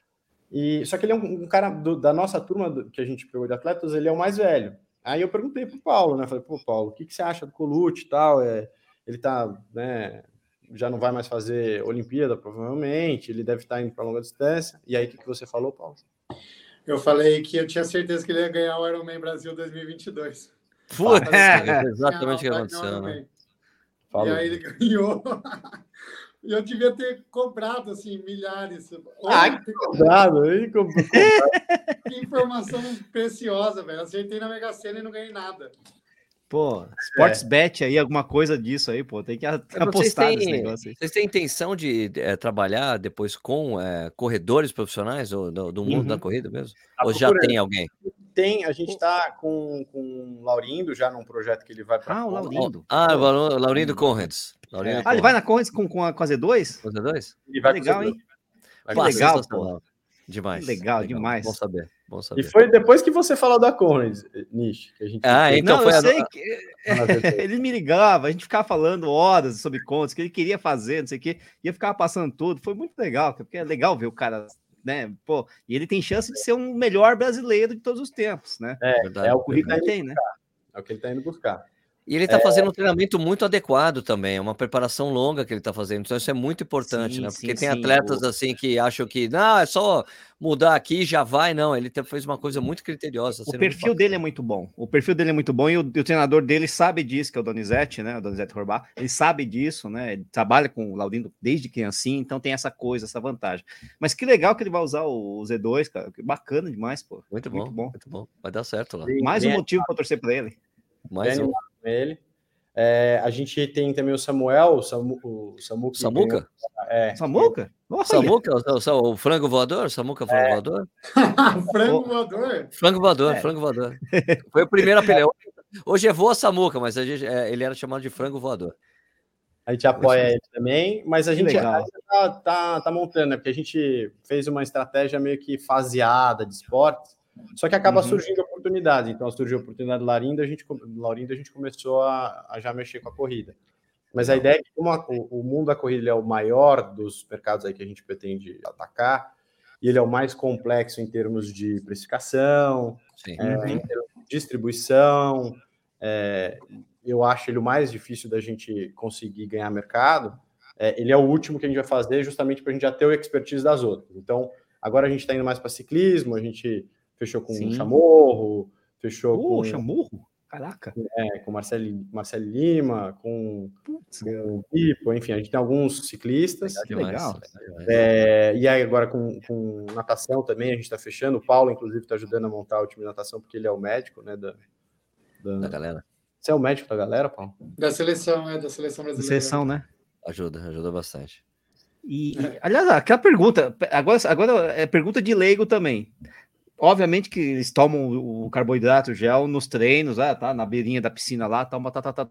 Só que ele é um cara da nossa turma que a gente pegou de atletas, ele é o mais velho. Aí eu perguntei pro Paulo, né? Falei, pô, Paulo, o que você acha do Colucci e tal? Ele tá, né, já não vai mais fazer Olimpíada, provavelmente, ele deve estar indo para longa distância. E aí, o que você falou, Paulo? Eu falei que eu tinha certeza que ele ia ganhar o Ironman Brasil 2022. Putz, exatamente o que aconteceu, né? E aí ele ganhou. E eu devia ter cobrado, assim, milhares. Que cobrado, hein? Que informação preciosa, velho. Acertei na Mega Sena e não ganhei nada. Pô, Sportsbet aí, alguma coisa disso aí, pô. Tem que apostar nesse negócio aí. Vocês têm intenção de trabalhar depois com corredores profissionais do mundo da corrida mesmo? Ou já tem alguém? A gente está com o Laurindo já num projeto que ele vai para. O Laurindo. O Laurindo Conrads. Ele vai na Conrads com a Z2? Com a Z2? Ele vai legal, hein? Que legal, pô. Demais. Legal, demais. Bom saber. E foi depois que você falou da Conrads, Nish, que a gente... então foi eu sei que ele me ligava, a gente ficava falando horas sobre contas, que ele queria fazer, não sei o quê, e eu ficava passando tudo. Foi muito legal, porque é legal ver o cara, né? Pô, e ele tem chance de ser um melhor brasileiro de todos os tempos, né? É o que ele tem, né? É o que ele está indo buscar. E ele está fazendo um treinamento muito adequado também, é uma preparação longa que ele está fazendo, então isso é muito importante, né? Porque tem atletas assim que acham que é só mudar aqui e já vai, não, ele fez uma coisa muito criteriosa. O perfil dele é muito bom, e o treinador dele sabe disso, que é o Donizete, né? O Donizete Horbach, ele sabe disso, né? Ele trabalha com o Laurindo desde criancinha, então tem essa coisa, essa vantagem. Mas que legal que ele vai usar o Z2, cara, que bacana demais, pô. Muito bom. Vai dar certo lá. Mais um motivo para torcer para ele. Mais um. Ele. A gente tem também o Samuel, o Samuca. Samuca? Samuca? Samuca, o frango voador? Samuca frango voador? Frango voador? Frango voador. Foi o primeiro apelido. Hoje é Voa Samuca, mas ele era chamado de frango voador. A gente apoia ele também, mas a gente tá montando, né? Porque a gente fez uma estratégia meio que faseada de esportes, só que acaba surgindo oportunidades. Então, surgiu a oportunidade do Laurindo, a gente começou a já mexer com a corrida. Mas a ideia é que o mundo da corrida é o maior dos mercados aí que a gente pretende atacar, e ele é o mais complexo em termos de precificação, em termos de distribuição. Eu acho ele o mais difícil da gente conseguir ganhar mercado. Ele é o último que a gente vai fazer justamente para a gente já ter o expertise das outras. Então, agora a gente está indo mais para ciclismo, a gente fechou com o Chamorro, fechou com... Chamorro? Caraca! Com Marcelo Lima, com o Pipo, enfim, a gente tem alguns ciclistas. Legal. E aí agora com natação também, a gente está fechando. O Paulo, inclusive, está ajudando a montar o time de natação, porque ele é o médico, né, da galera. Você é o médico da galera, Paulo? Da seleção brasileira. Da seleção, né? Ajuda bastante. Aliás, aquela pergunta, agora é pergunta de leigo também. Obviamente que eles tomam o carboidrato, o gel nos treinos, tá na beirinha da piscina lá, tal.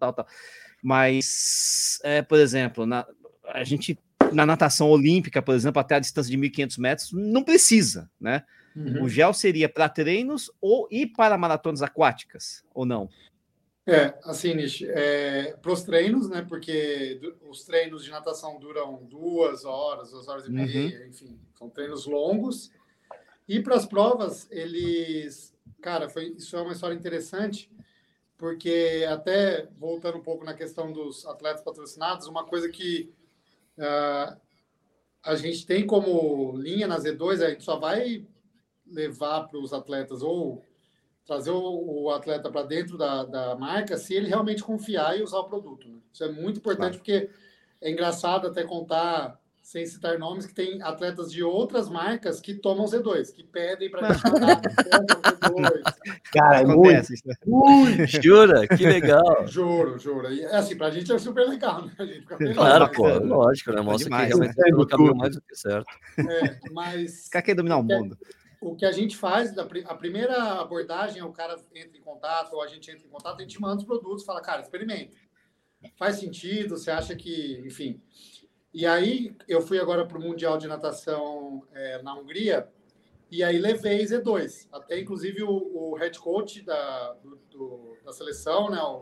Mas, por exemplo, na natação olímpica, por exemplo, até a distância de 1.500 metros, não precisa, né? O gel seria para treinos e para maratonas aquáticas, ou não? Assim, Nish, para os treinos, né? Porque os treinos de natação duram 2 horas, 2 horas e meia, enfim, são treinos longos. E para as provas, eles... Cara, isso é uma história interessante, porque até voltando um pouco na questão dos atletas patrocinados, uma coisa que a gente tem como linha na Z2, a gente só vai levar para os atletas ou trazer o atleta para dentro da marca se ele realmente confiar e usar o produto. Né? Isso é muito importante, porque é engraçado até contar... sem citar nomes, que tem atletas de outras marcas que tomam Z2, que pedem para gente tomar Z2. Cara, é muito. Jura? Que legal. Juro. E assim, pra gente é super legal, né? A gente fica feliz, claro, pô, lógico, né? Mostra que realmente você no caminho mais do que certo. Mas... O cara quer dominar o mundo. O que a gente faz, a primeira abordagem é o cara entra em contato, ou a gente entra em contato, a gente manda os produtos, fala, cara, experimenta. Faz sentido, você acha que... Enfim... E aí, eu fui agora para o Mundial de Natação na Hungria, e aí levei Z2. Até, inclusive, o head coach da seleção, né,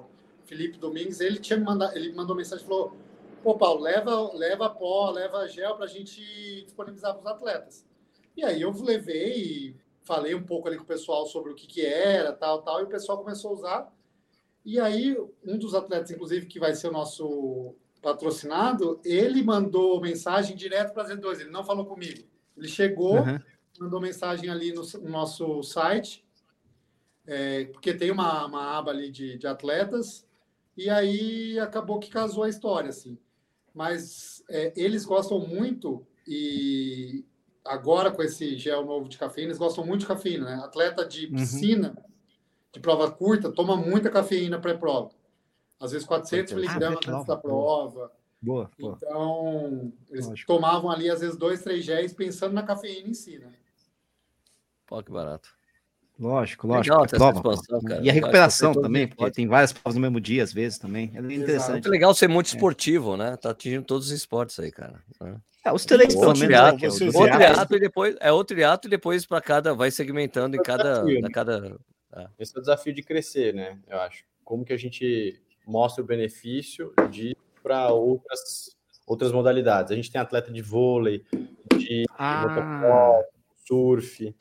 Felipe Domingues, ele mandou mensagem e falou: pô, Paulo, leva pó, leva gel para a gente disponibilizar para os atletas. E aí eu levei e falei um pouco ali com o pessoal sobre o que era, tal, e o pessoal começou a usar. E aí, um dos atletas, inclusive, que vai ser o nosso patrocinado, ele mandou mensagem direto para a Z2, ele não falou comigo. Ele chegou, mandou mensagem ali no nosso site, porque tem uma aba ali de atletas, e aí acabou que casou a história, assim. Mas eles gostam muito, e agora com esse gel novo de cafeína, eles gostam muito de cafeína, né? Atleta de piscina, de prova curta, toma muita cafeína pré-prova. Às vezes 400 miligramas antes da prova. Boa. Então, eles tomavam ali, às vezes, 2, 3 géis pensando na cafeína em si, né? Pô, que barato. Lógico. Legal, expansão, cara. E a recuperação também, porque tem várias provas no mesmo dia, às vezes, também. É interessante. É legal ser muito esportivo, né? Tá atingindo todos os esportes aí, cara. Os três, pelo menos. Outro hiato e depois para cada, vai segmentando em cada... Esse é o desafio de crescer, né? Eu acho. Como que a gente mostra o benefício para outras modalidades. A gente tem atleta de vôlei, de motocross, surf,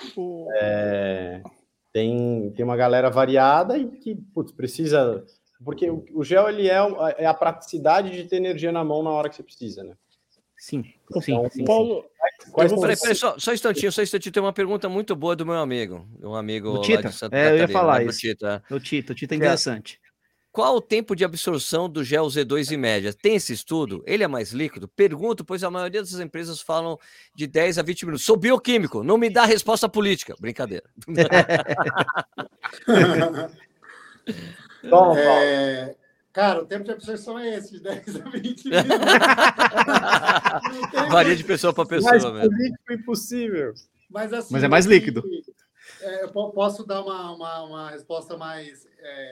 tem uma galera variada e que precisa... Porque o gel ele é a praticidade de ter energia na mão na hora que você precisa, né? Sim. Paulo, peraí, só um instantinho. Tem uma pergunta muito boa do meu amigo. Um amigo lá de Santa Catarina. Eu ia falar isso. O Tito é interessante. Qual o tempo de absorção do gel Z2 em média? Tem esse estudo? Ele é mais líquido? Pergunto, pois a maioria das empresas falam de 10 a 20 minutos. Sou bioquímico, não me dá resposta política. Brincadeira. Cara, o tempo de absorção é esse, de 10 a 20 minutos. Varia de pessoa para pessoa. Mais político impossível. Mas é mais líquido. Eu posso dar uma resposta mais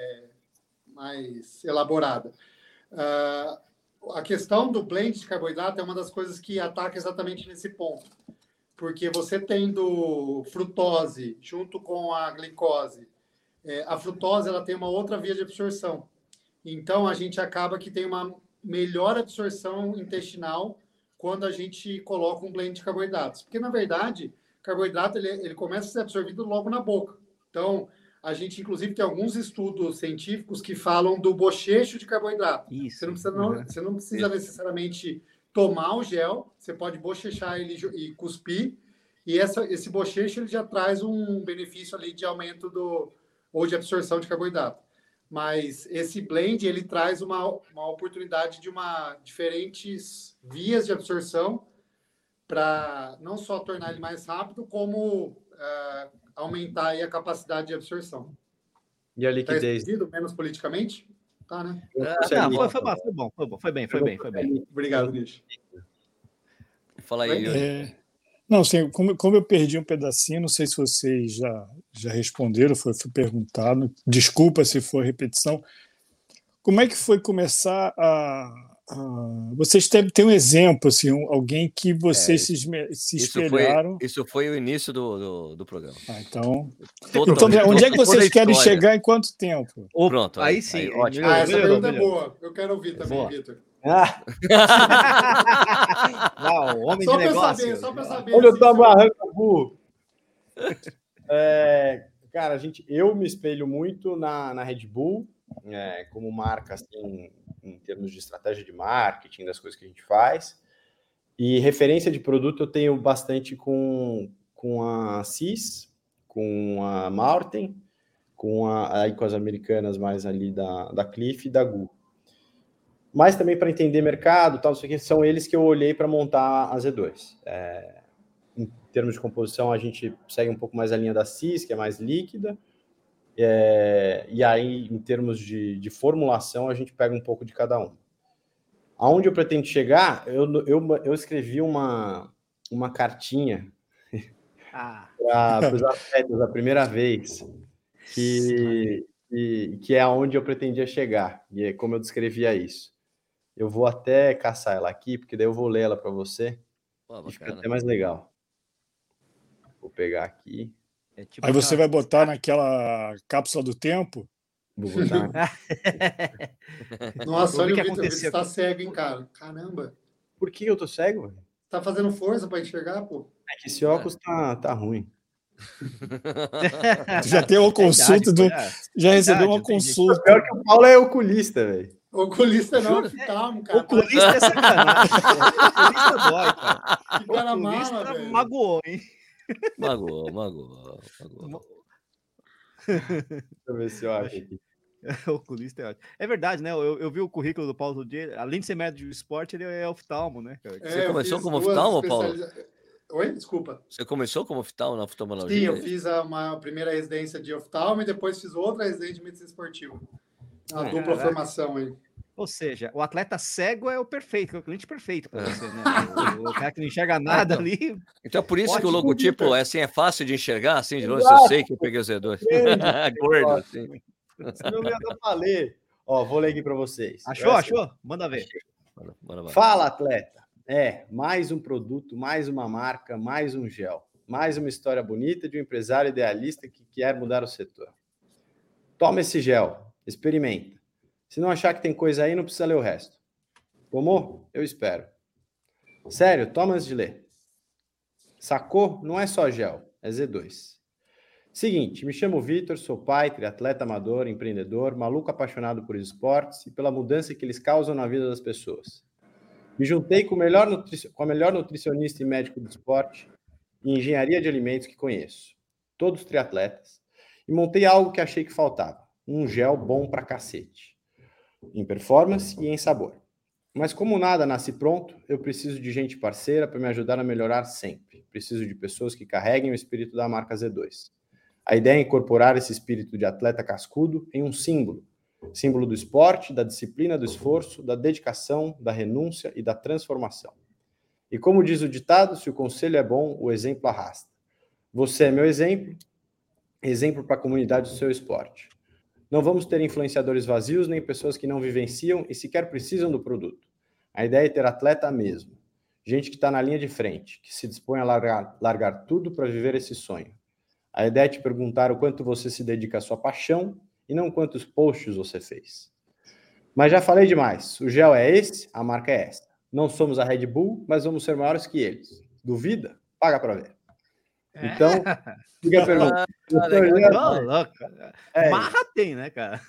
elaborada. A questão do blend de carboidrato é uma das coisas que ataca exatamente nesse ponto. Porque você tendo frutose junto com a glicose, a frutose ela tem uma outra via de absorção. Então, a gente acaba que tem uma melhor absorção intestinal quando a gente coloca um blend de carboidratos. Porque, na verdade, carboidrato ele começa a ser absorvido logo na boca. Então, a gente, inclusive, tem alguns estudos científicos que falam do bochecho de carboidrato. Isso. Você não precisa necessariamente tomar o gel, você pode bochechar ele e cuspir, e esse bochecho ele já traz um benefício ali de aumento ou de absorção de carboidrato. Mas esse blend, ele traz uma oportunidade de diferentes vias de absorção para não só tornar ele mais rápido, como aumentar aí a capacidade de absorção. E a liquidez? Tá menos politicamente? Tá, né? Foi bem. Obrigado, Nish. Fala aí. Não, assim, como eu perdi um pedacinho, não sei se vocês já responderam, foi perguntado. Desculpa se for repetição. Como é que foi começar vocês têm um exemplo, assim, alguém que vocês se espelharam? Isso foi o início do programa. Então, onde é que vocês querem chegar em quanto tempo? Pronto. Aí sim. Ótimo. Essa pergunta é boa. Eu quero ouvir também, Vitor. Não, homem de negócio. Só para saber. Olha, eu tava arrancando burro. Cara, eu me espelho muito na Red Bull, como marca, assim, em termos de estratégia de marketing, das coisas que a gente faz. E referência de produto eu tenho bastante com a CIS, com a Maurten, com as americanas mais ali da Cliff e da Gu. Mas também para entender mercado, tal, não sei o que, são eles que eu olhei para montar a Z2. Em termos de composição, a gente segue um pouco mais a linha da CIS, que é mais líquida. E aí, em termos de formulação, a gente pega um pouco de cada um. Aonde eu pretendo chegar, eu escrevi uma cartinha para os atletas a primeira vez, que é aonde eu pretendia chegar, e é como eu descrevia isso. Eu vou até caçar ela aqui, porque daí eu vou ler ela para você, e fica até mais legal. Vou pegar aqui. Aí você vai botar naquela cápsula do tempo? Vou botar. Nossa, olha o Vitor está cego, hein, cara? Caramba. Por que eu tô cego, velho? Tá fazendo força para enxergar, pô? É que esse óculos tá ruim. Já tem uma consulta já recebeu uma consulta. Pior que o Paulo é oculista, velho. Oculista não, oftalmo, cara. Oculista é sacanagem. Oculista dói, cara. Que cara mala, velho. Magoou, hein? Magoou. Deixa eu ver se eu acho aqui. Oculista é ótimo. É verdade, né? Eu vi o currículo do Paulo todo dia. Além de ser médico de esporte, ele é oftalmo, né? Você começou como oftalmo, Paulo? Oi, desculpa. Você começou como oftalmo na oftalmologia? Sim, eu fiz uma primeira residência de oftalmo e depois fiz outra residência de medicina esportiva. Uma dupla formação aí. Ou seja, o atleta cego é o perfeito, é o cliente perfeito para você, né? O cara que não enxerga nada ali. Então é por isso que o logotipo é faço de enxergar, assim, de longe. Eu sei que eu peguei os Z2. Gordo, assim. Não me dá pra ler. Ó, vou ler aqui para vocês. Achou? Manda ver. Fala, atleta. Mais um produto, mais uma marca, mais um gel. Mais uma história bonita de um empresário idealista que quer mudar o setor. Toma esse gel, experimenta. Se não achar que tem coisa aí, não precisa ler o resto. Tomou? Eu espero. Sério, toma antes de ler. Sacou? Não é só gel, é Z2. Seguinte, me chamo Vitor, sou pai, triatleta amador, empreendedor, maluco apaixonado por esportes e pela mudança que eles causam na vida das pessoas. Me juntei com a melhor nutricionista e médico do esporte e engenharia de alimentos que conheço, todos triatletas, e montei algo que achei que faltava, um gel bom pra cacete, em performance e em sabor. Mas como nada nasce pronto, eu preciso de gente parceira para me ajudar a melhorar sempre. Preciso de pessoas que carreguem o espírito da marca Z2. A ideia é incorporar esse espírito de atleta cascudo em um símbolo. Símbolo do esporte, da disciplina, do esforço, da dedicação, da renúncia e da transformação. E como diz o ditado, se o conselho é bom, o exemplo arrasta. Você é meu exemplo para a comunidade do seu esporte. Não vamos ter influenciadores vazios, nem pessoas que não vivenciam e sequer precisam do produto. A ideia é ter atleta mesmo. Gente que está na linha de frente, que se dispõe a largar tudo para viver esse sonho. A ideia é te perguntar o quanto você se dedica à sua paixão e não quantos posts você fez. Mas já falei demais. O gel é esse, a marca é essa. Não somos a Red Bull, mas vamos ser maiores que eles. Duvida? Paga para ver. Então, fica a pergunta. Marra tem, né, cara?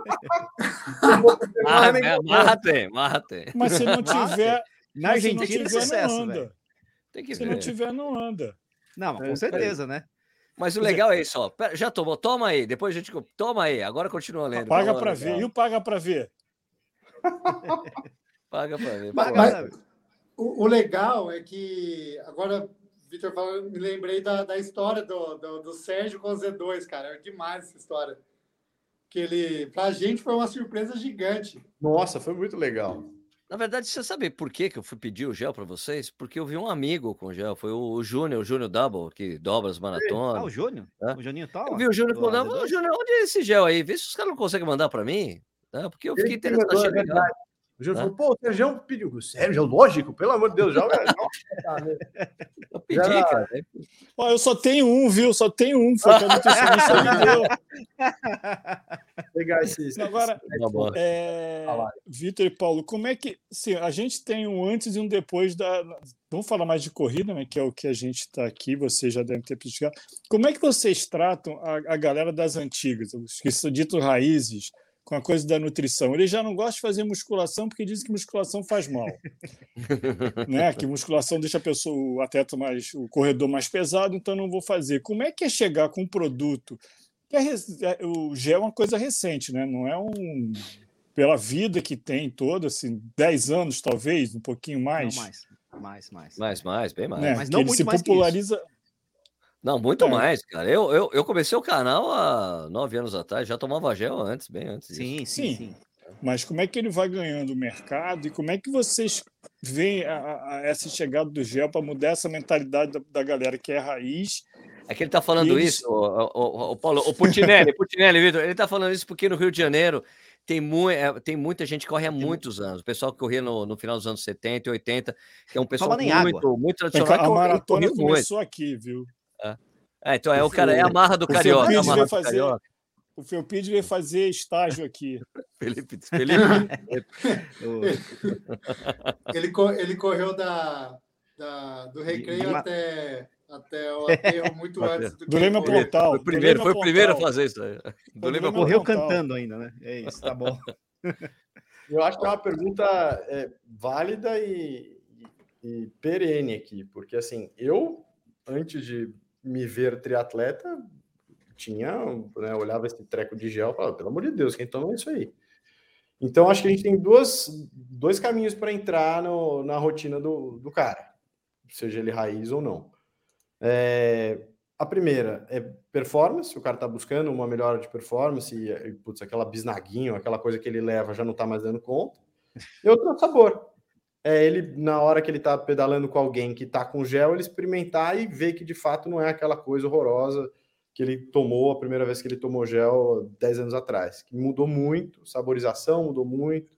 Marra tem. Mas se não tiver... Na Argentina é sucesso, velho. Se não tiver, não anda. Não, com certeza, né? Mas o legal é isso, ó. Já tomou? Toma aí. Depois a gente... Toma aí. Agora continua lendo. Paga para ver. E o paga para ver? Paga para ver. Mas o legal é que... Agora, Vitor, me lembrei da história do Sérgio com o Z2, cara. É demais essa história. Que ele... Pra gente foi uma surpresa gigante. Nossa, foi muito legal. Na verdade, você sabe por que eu fui pedir o gel para vocês? Porque eu vi um amigo com gel, foi o Júnior Double, que dobra as maratonas. O Júnior? O Juninho tá lá. Eu vi o Júnior falando, Júnior, onde é esse gel aí? Vê se os caras não conseguem mandar para mim. Porque eu fiquei interessado. O Júnior falou, pô, o Sérgio pediu. Sérgio, lógico, pelo amor de Deus, já. Eu pedi, cara. Ó, eu só tenho um, viu? Só tenho um. Foi que a nutricionista me deu. Pegar esse. Agora, Vitor e Paulo, como é que... Sim, a gente tem um antes e um depois da... Vamos falar mais de corrida, né? Que é o que a gente está aqui, vocês já devem ter pesquisado. Como é que vocês tratam a galera das antigas, os que são ditos raízes, com a coisa da nutrição? Eles já não gostam de fazer musculação porque dizem que musculação faz mal. Né? Que musculação deixa a pessoa, o atleta o corredor mais pesado, então não vou fazer. Como é que é chegar com um produto? O gel é uma coisa recente, né? Não é pela vida que tem toda, assim, 10 anos talvez, um pouquinho mais. Não, mais. Bem mais. Né? Mas não muito se mais populariza. Não, muito mais, cara. Eu comecei o canal há 9 anos atrás, já tomava gel antes, bem antes disso. Sim. Mas como é que ele vai ganhando o mercado e como é que vocês veem essa chegada do gel para mudar essa mentalidade da galera que é raiz? É que ele está falando isso, o Paulo, o Putinelli, Vitor, ele está falando isso porque no Rio de Janeiro tem muita gente que corre há muitos anos. O pessoal que corria no final dos anos 70 e 80, que é um pessoal muito tradicional. A maratona começou aqui, viu? Então o cara é a marra do carioca. O Felpide veio fazer estágio aqui. Felipe. Ele correu do recreio até o aterro muito antes do Lema Pontal. Foi o primeiro a fazer isso aí. Correu cantando ainda, né? É isso, tá bom. Eu acho que é uma pergunta válida e perene aqui, porque assim, eu, antes de me ver triatleta, olhava esse treco de gel e falava, pelo amor de Deus, quem toma isso aí? Então, acho que a gente tem dois caminhos para entrar na rotina do cara, seja ele raiz ou não. A primeira é performance, o cara está buscando uma melhora de performance e putz, aquela bisnaguinho, aquela coisa que ele leva já não está mais dando conta. E outra é o sabor. Ele, na hora que ele está pedalando com alguém que está com gel, ele experimentar e ver que de fato não é aquela coisa horrorosa que ele tomou a primeira vez que ele tomou gel 10 anos atrás. Que mudou muito, saborização mudou muito,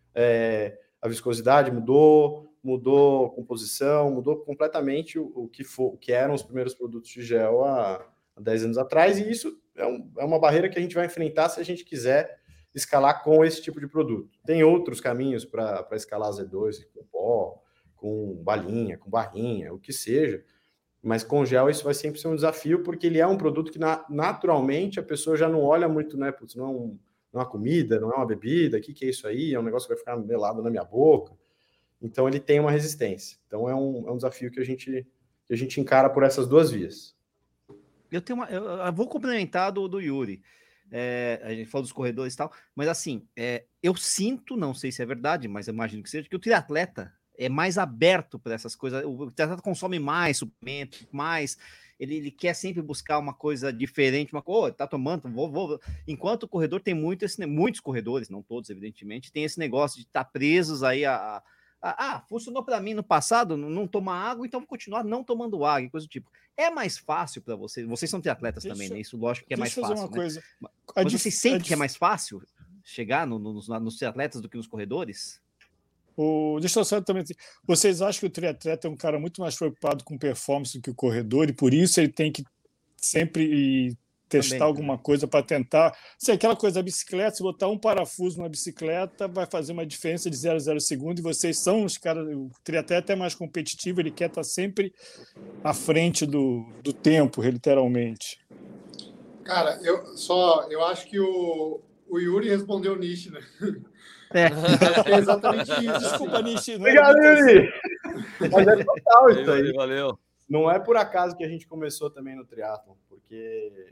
a viscosidade mudou a composição, mudou completamente o que eram os primeiros produtos de gel há 10 anos atrás, e isso é uma barreira que a gente vai enfrentar se a gente quiser escalar com esse tipo de produto. Tem outros caminhos para escalar Z2, com pó, com balinha, com barrinha, o que seja, mas com gel isso vai sempre ser um desafio, porque ele é um produto que naturalmente a pessoa já não olha muito, né? Putz, não é uma comida, não é uma bebida, o que é isso aí? É um negócio que vai ficar melado na minha boca. Então, ele tem uma resistência. Então, é um desafio que a gente encara por essas duas vias. Eu vou complementar do Yuri. A gente falou dos corredores e tal, mas assim, eu sinto, não sei se é verdade, mas eu imagino que seja, que o triatleta é mais aberto para essas coisas. O triatleta consome mais suplemento, mais... Ele quer sempre buscar uma coisa diferente, tá tomando, vou. Enquanto o corredor tem muitos corredores, não todos, evidentemente, tem esse negócio de estar presos aí funcionou para mim no passado, não tomar água, então vou continuar não tomando água, e coisa do tipo. É mais fácil para vocês são triatletas também, né? Isso lógico que é mais fácil. Uma coisa. Mas vocês sentem que é mais fácil chegar nos triatletas do que nos corredores? Deixa eu só também. Vocês acham que o triatleta é um cara muito mais preocupado com performance do que o corredor, e por isso ele tem que sempre testar alguma coisa para tentar. Se aquela coisa da bicicleta, se botar um parafuso na bicicleta, vai fazer uma diferença de 0,0 segundo, e vocês são os caras. O triatleta é mais competitivo, ele quer estar sempre à frente do tempo, literalmente. Cara, eu acho que o Yuri respondeu o Nishi, né? Acho que é exatamente isso. Desculpa, Nishi. Obrigado, Yuri. Mas é total isso aí. Valeu. Não é por acaso que a gente começou também no triatlon, porque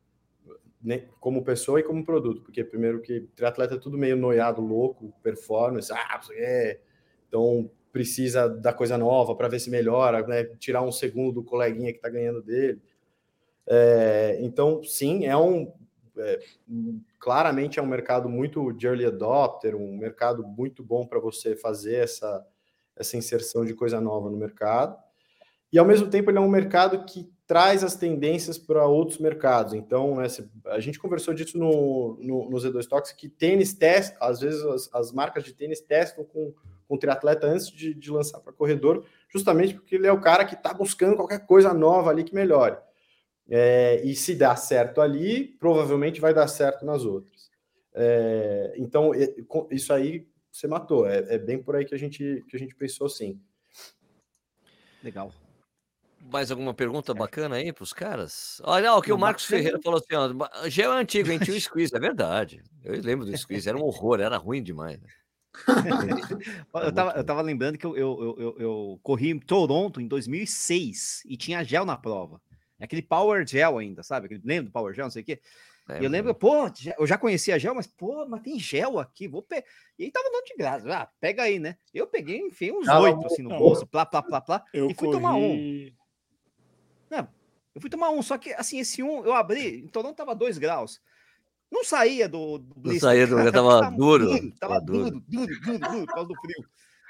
como pessoa e como produto, porque primeiro que triatleta é tudo meio noiado, louco, performance, então precisa da coisa nova para ver se melhora, né? Tirar um segundo do coleguinha que está ganhando dele. Então, sim, claramente é um mercado muito de early adopter, um mercado muito bom para você fazer essa inserção de coisa nova no mercado. E, ao mesmo tempo, ele é um mercado que traz as tendências para outros mercados. Então, a gente conversou disso no Z2 Talks, que tênis testa, às vezes as marcas de tênis testam com triatleta antes de lançar para corredor, justamente porque ele é o cara que está buscando qualquer coisa nova ali que melhore. E se dá certo ali, provavelmente vai dar certo nas outras. Então, isso aí você matou. É bem por aí que a gente pensou, sim. Legal. Mais alguma pergunta bacana aí para os caras? Olha, o que o Marcos Ferreira falou assim, ó, gel é antigo, a gente tinha o squeeze, é verdade. Eu lembro do squeeze, era um horror, era ruim demais. Né? Eu tava lembrando que eu corri em Toronto em 2006 e tinha gel na prova. Aquele Power Gel ainda, sabe? Lembra do Power Gel, não sei o quê? Eu lembro, eu já conhecia gel, mas tem gel aqui, E aí tava dando de graça, pega aí, né? Eu peguei, enfiei uns 8 assim no bolso, plá, e fui tomar um. Eu fui tomar um, só que assim, esse eu abri, então não tava 2 graus. Não saía do blister. Não saía do, tava duro. Tava duro por causa do frio.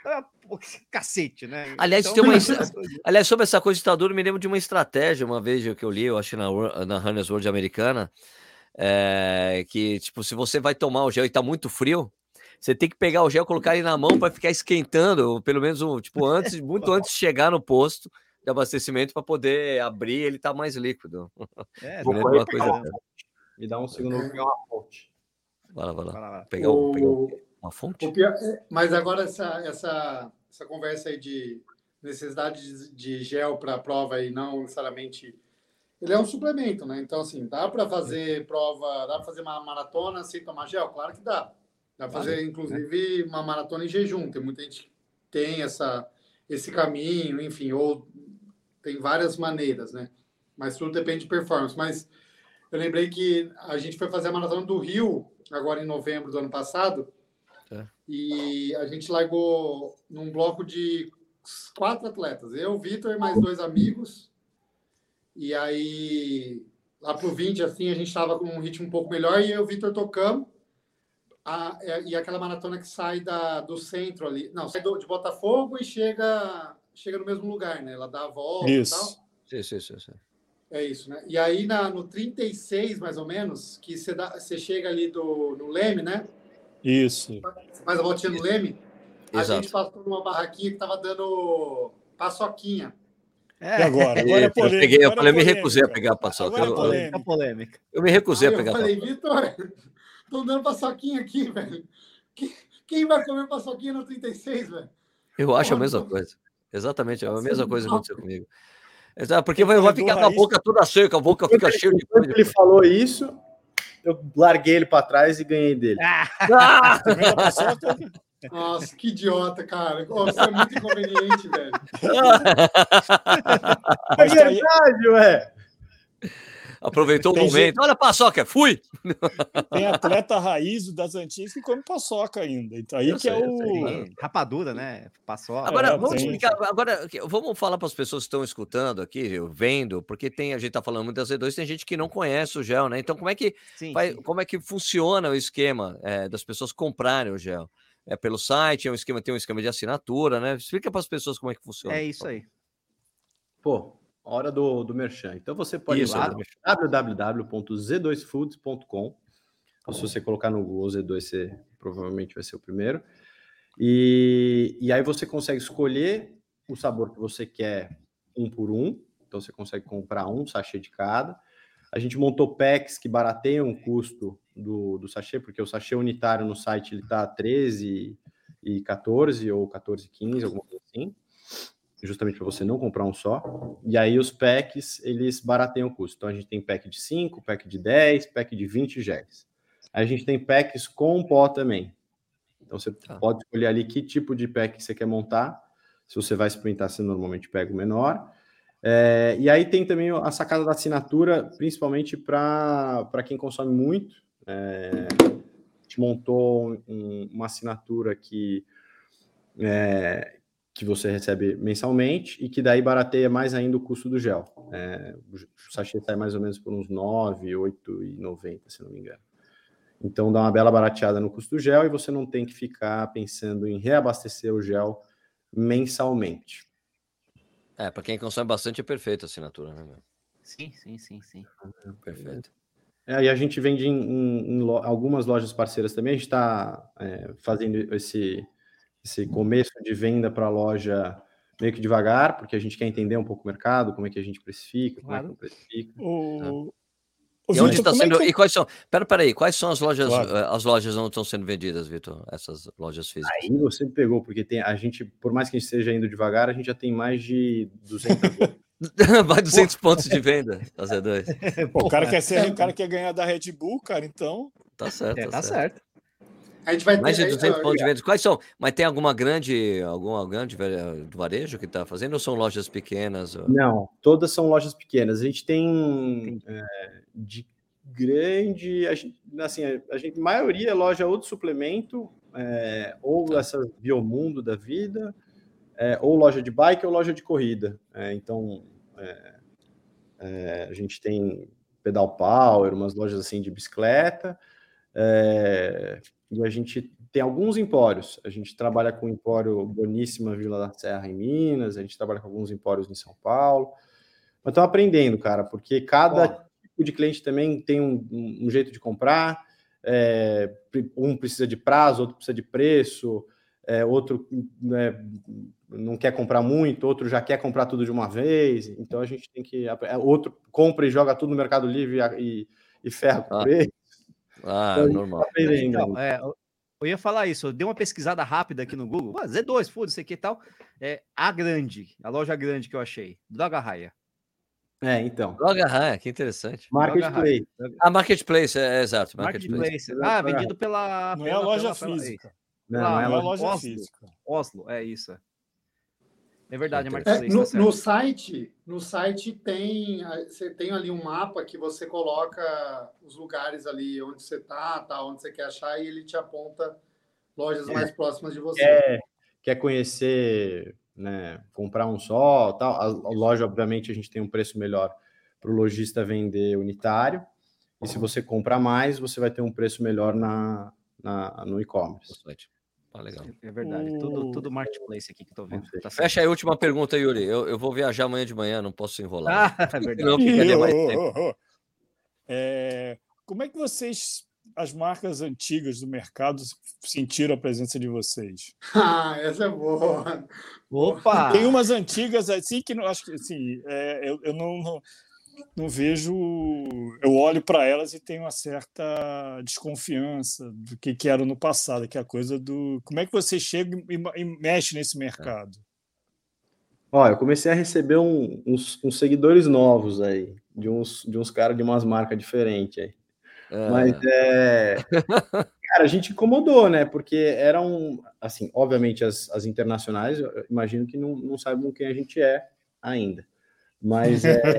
Cacete, né? Aliás, então, aliás, sobre essa coisa de estar duro, me lembro de uma estratégia, uma vez que eu li, eu acho na Runner's World americana, que, tipo, se você vai tomar o gel e tá muito frio, você tem que pegar o gel, colocar ele na mão para ficar esquentando, pelo menos, muito antes de chegar no posto de abastecimento, para poder abrir, ele tá mais líquido. Uma coisa Me dá um segundo, vou pegar uma fonte. Vai lá. Pegar uma fonte? Mas agora essa conversa aí de necessidade de gel para a prova e não necessariamente... Ele é um suplemento, né? Então, assim, dá para fazer prova, dá para fazer uma maratona sem tomar gel? Claro que dá. Dá para fazer, inclusive, uma maratona em jejum. Tem muita gente que tem esse caminho, enfim, ou tem várias maneiras, né? Mas tudo depende de performance. Mas eu lembrei que a gente foi fazer a maratona do Rio, agora em novembro do ano passado, e a gente largou num bloco de 4 atletas. Eu, Vitor e mais 2 amigos. E aí, lá pro 20, assim, a gente estava com um ritmo um pouco melhor e eu e o Vitor tocamos. E aquela maratona que sai do centro ali. Não, sai de Botafogo e chega no mesmo lugar, né? Ela dá a volta e tal. Sim. É isso, né? E aí, no 36, mais ou menos, que você chega ali no Leme, né? Isso. Você faz a voltinha no Leme. Exato. A gente passou numa barraquinha que tava dando paçoquinha. E agora é polêmica. Eu me recusei a pegar a paçoca. Polêmica. Eu me recusei a pegar a paçoca. Eu falei, Vitor, estão dando paçoquinha aqui, velho. Quem vai comer paçoquinha no 36, velho? Eu acho a mesma coisa. Exatamente, a mesma coisa que aconteceu comigo. Porque vai ficar com a boca toda seca, a boca fica cheia de coisa. Quando ele falou isso, eu larguei ele para trás e ganhei dele. Nossa, que idiota, cara. Você é muito inconveniente, velho. É verdade, ué. Aproveitou o momento. Olha a paçoca, fui! Tem atleta raiz das antigas que come paçoca ainda. Então aí que é o... Rapadura, né? Paçoca. Agora, vamos explicar. Agora, vamos falar para as pessoas que estão escutando aqui, vendo, porque a gente está falando muito da Z2, tem gente que não conhece o gel, né? Então, como é que funciona o esquema das pessoas comprarem o gel? É pelo site, tem um esquema de assinatura, né? Explica para as pessoas como é que funciona. É isso aí. Pô, hora do merchan. Então você pode ir lá, www.z2foods.com. Se você colocar no Google Z2, você provavelmente vai ser o primeiro. E aí você consegue escolher o sabor que você quer um por um. Então você consegue comprar um sachê de cada. A gente montou packs que barateiam o custo do sachê, porque o sachê unitário no site ele está R$13,14 ou R$14,15, alguma coisa assim, justamente para você não comprar um só. E aí os packs, eles barateiam o custo. Então a gente tem pack de 5, pack de 10, pack de 20 géis. Aí a gente tem packs com pó também. Então você pode escolher ali que tipo de pack você quer montar. Se você vai experimentar, você normalmente pega o menor. E aí tem também a sacada da assinatura, principalmente para quem consome muito. A gente montou uma assinatura que você recebe mensalmente e que daí barateia mais ainda o custo do gel. O sachê sai mais ou menos por uns R$9, R$8,90, se não me engano. Então dá uma bela barateada no custo do gel e você não tem que ficar pensando em reabastecer o gel mensalmente. Para quem consome bastante é perfeito a assinatura, né, meu? Sim. Perfeito. E a gente vende em algumas lojas parceiras também. A gente está fazendo esse começo de venda para a loja meio que devagar, porque a gente quer entender um pouco o mercado, como é que a gente precifica, como é que não precifica. E onde está sendo? E quais são? Peraí, quais são as lojas? As lojas onde estão sendo vendidas, Vitor? Essas lojas físicas? Aí você pegou, porque a gente, por mais que a gente esteja indo devagar, a gente já tem mais de 200. Vai 200 pontos de venda da Z2. O cara quer ganhar da Red Bull, cara, então. Tá certo. Tá certo. A gente vai mais de 200 pontos de venda. Quais são? Mas tem alguma grande do varejo que está fazendo ou são lojas pequenas? Não, todas são lojas pequenas. A gente tem de grande, a gente, maioria é loja ou de suplemento, ou essas Biomundo da vida, ou loja de bike ou loja de corrida. Então, a gente tem Pedal Power, umas lojas assim de bicicleta. E a gente tem alguns empórios. A gente trabalha com o empório Boníssima Vila da Serra, em Minas. A gente trabalha com alguns empórios em São Paulo. Mas estão aprendendo, cara, porque cada tipo de cliente também tem um jeito de comprar. Um precisa de prazo, outro precisa de preço, outro não quer comprar muito, outro já quer comprar tudo de uma vez. Então a gente tem que... Outro compra e joga tudo no Mercado Livre e ferra com preço. Então, normal. Então, eu ia falar isso, eu dei uma pesquisada rápida aqui no Google, Z2, foda-se aqui e tal, a loja grande que eu achei, Droga Raia. Então. Droga Raia, que interessante. Marketplace. Marketplace, exato. Marketplace. Vendido pela... Não é a loja física. Não é a loja física. Oslo, é isso. É verdade, no site tem, você tem ali um mapa que você coloca os lugares ali onde você tá, onde você quer achar, e ele te aponta lojas mais próximas de você. Quer conhecer, né, comprar um só, tal. A loja, obviamente, a gente tem um preço melhor para o lojista vender unitário, e se você comprar mais, você vai ter um preço melhor no e-commerce. Legal. É verdade, tudo marketplace aqui que eu tô vendo. Tá Fecha aí a última pergunta, Yuri. Eu vou viajar amanhã de manhã, não posso enrolar. É verdade. Como é que as marcas antigas do mercado, sentiram a presença de vocês? Essa é boa. Opa! Tem umas antigas assim que não acho que assim, eu não vejo, eu olho para elas e tenho uma certa desconfiança do que era no passado, que é a coisa do como é que você chega e mexe nesse mercado. Eu comecei a receber uns seguidores novos aí, de uns caras de umas marcas diferentes aí. Mas cara, a gente incomodou, né? Porque eram, assim, obviamente as internacionais, eu imagino que não saibam quem a gente é ainda. Mas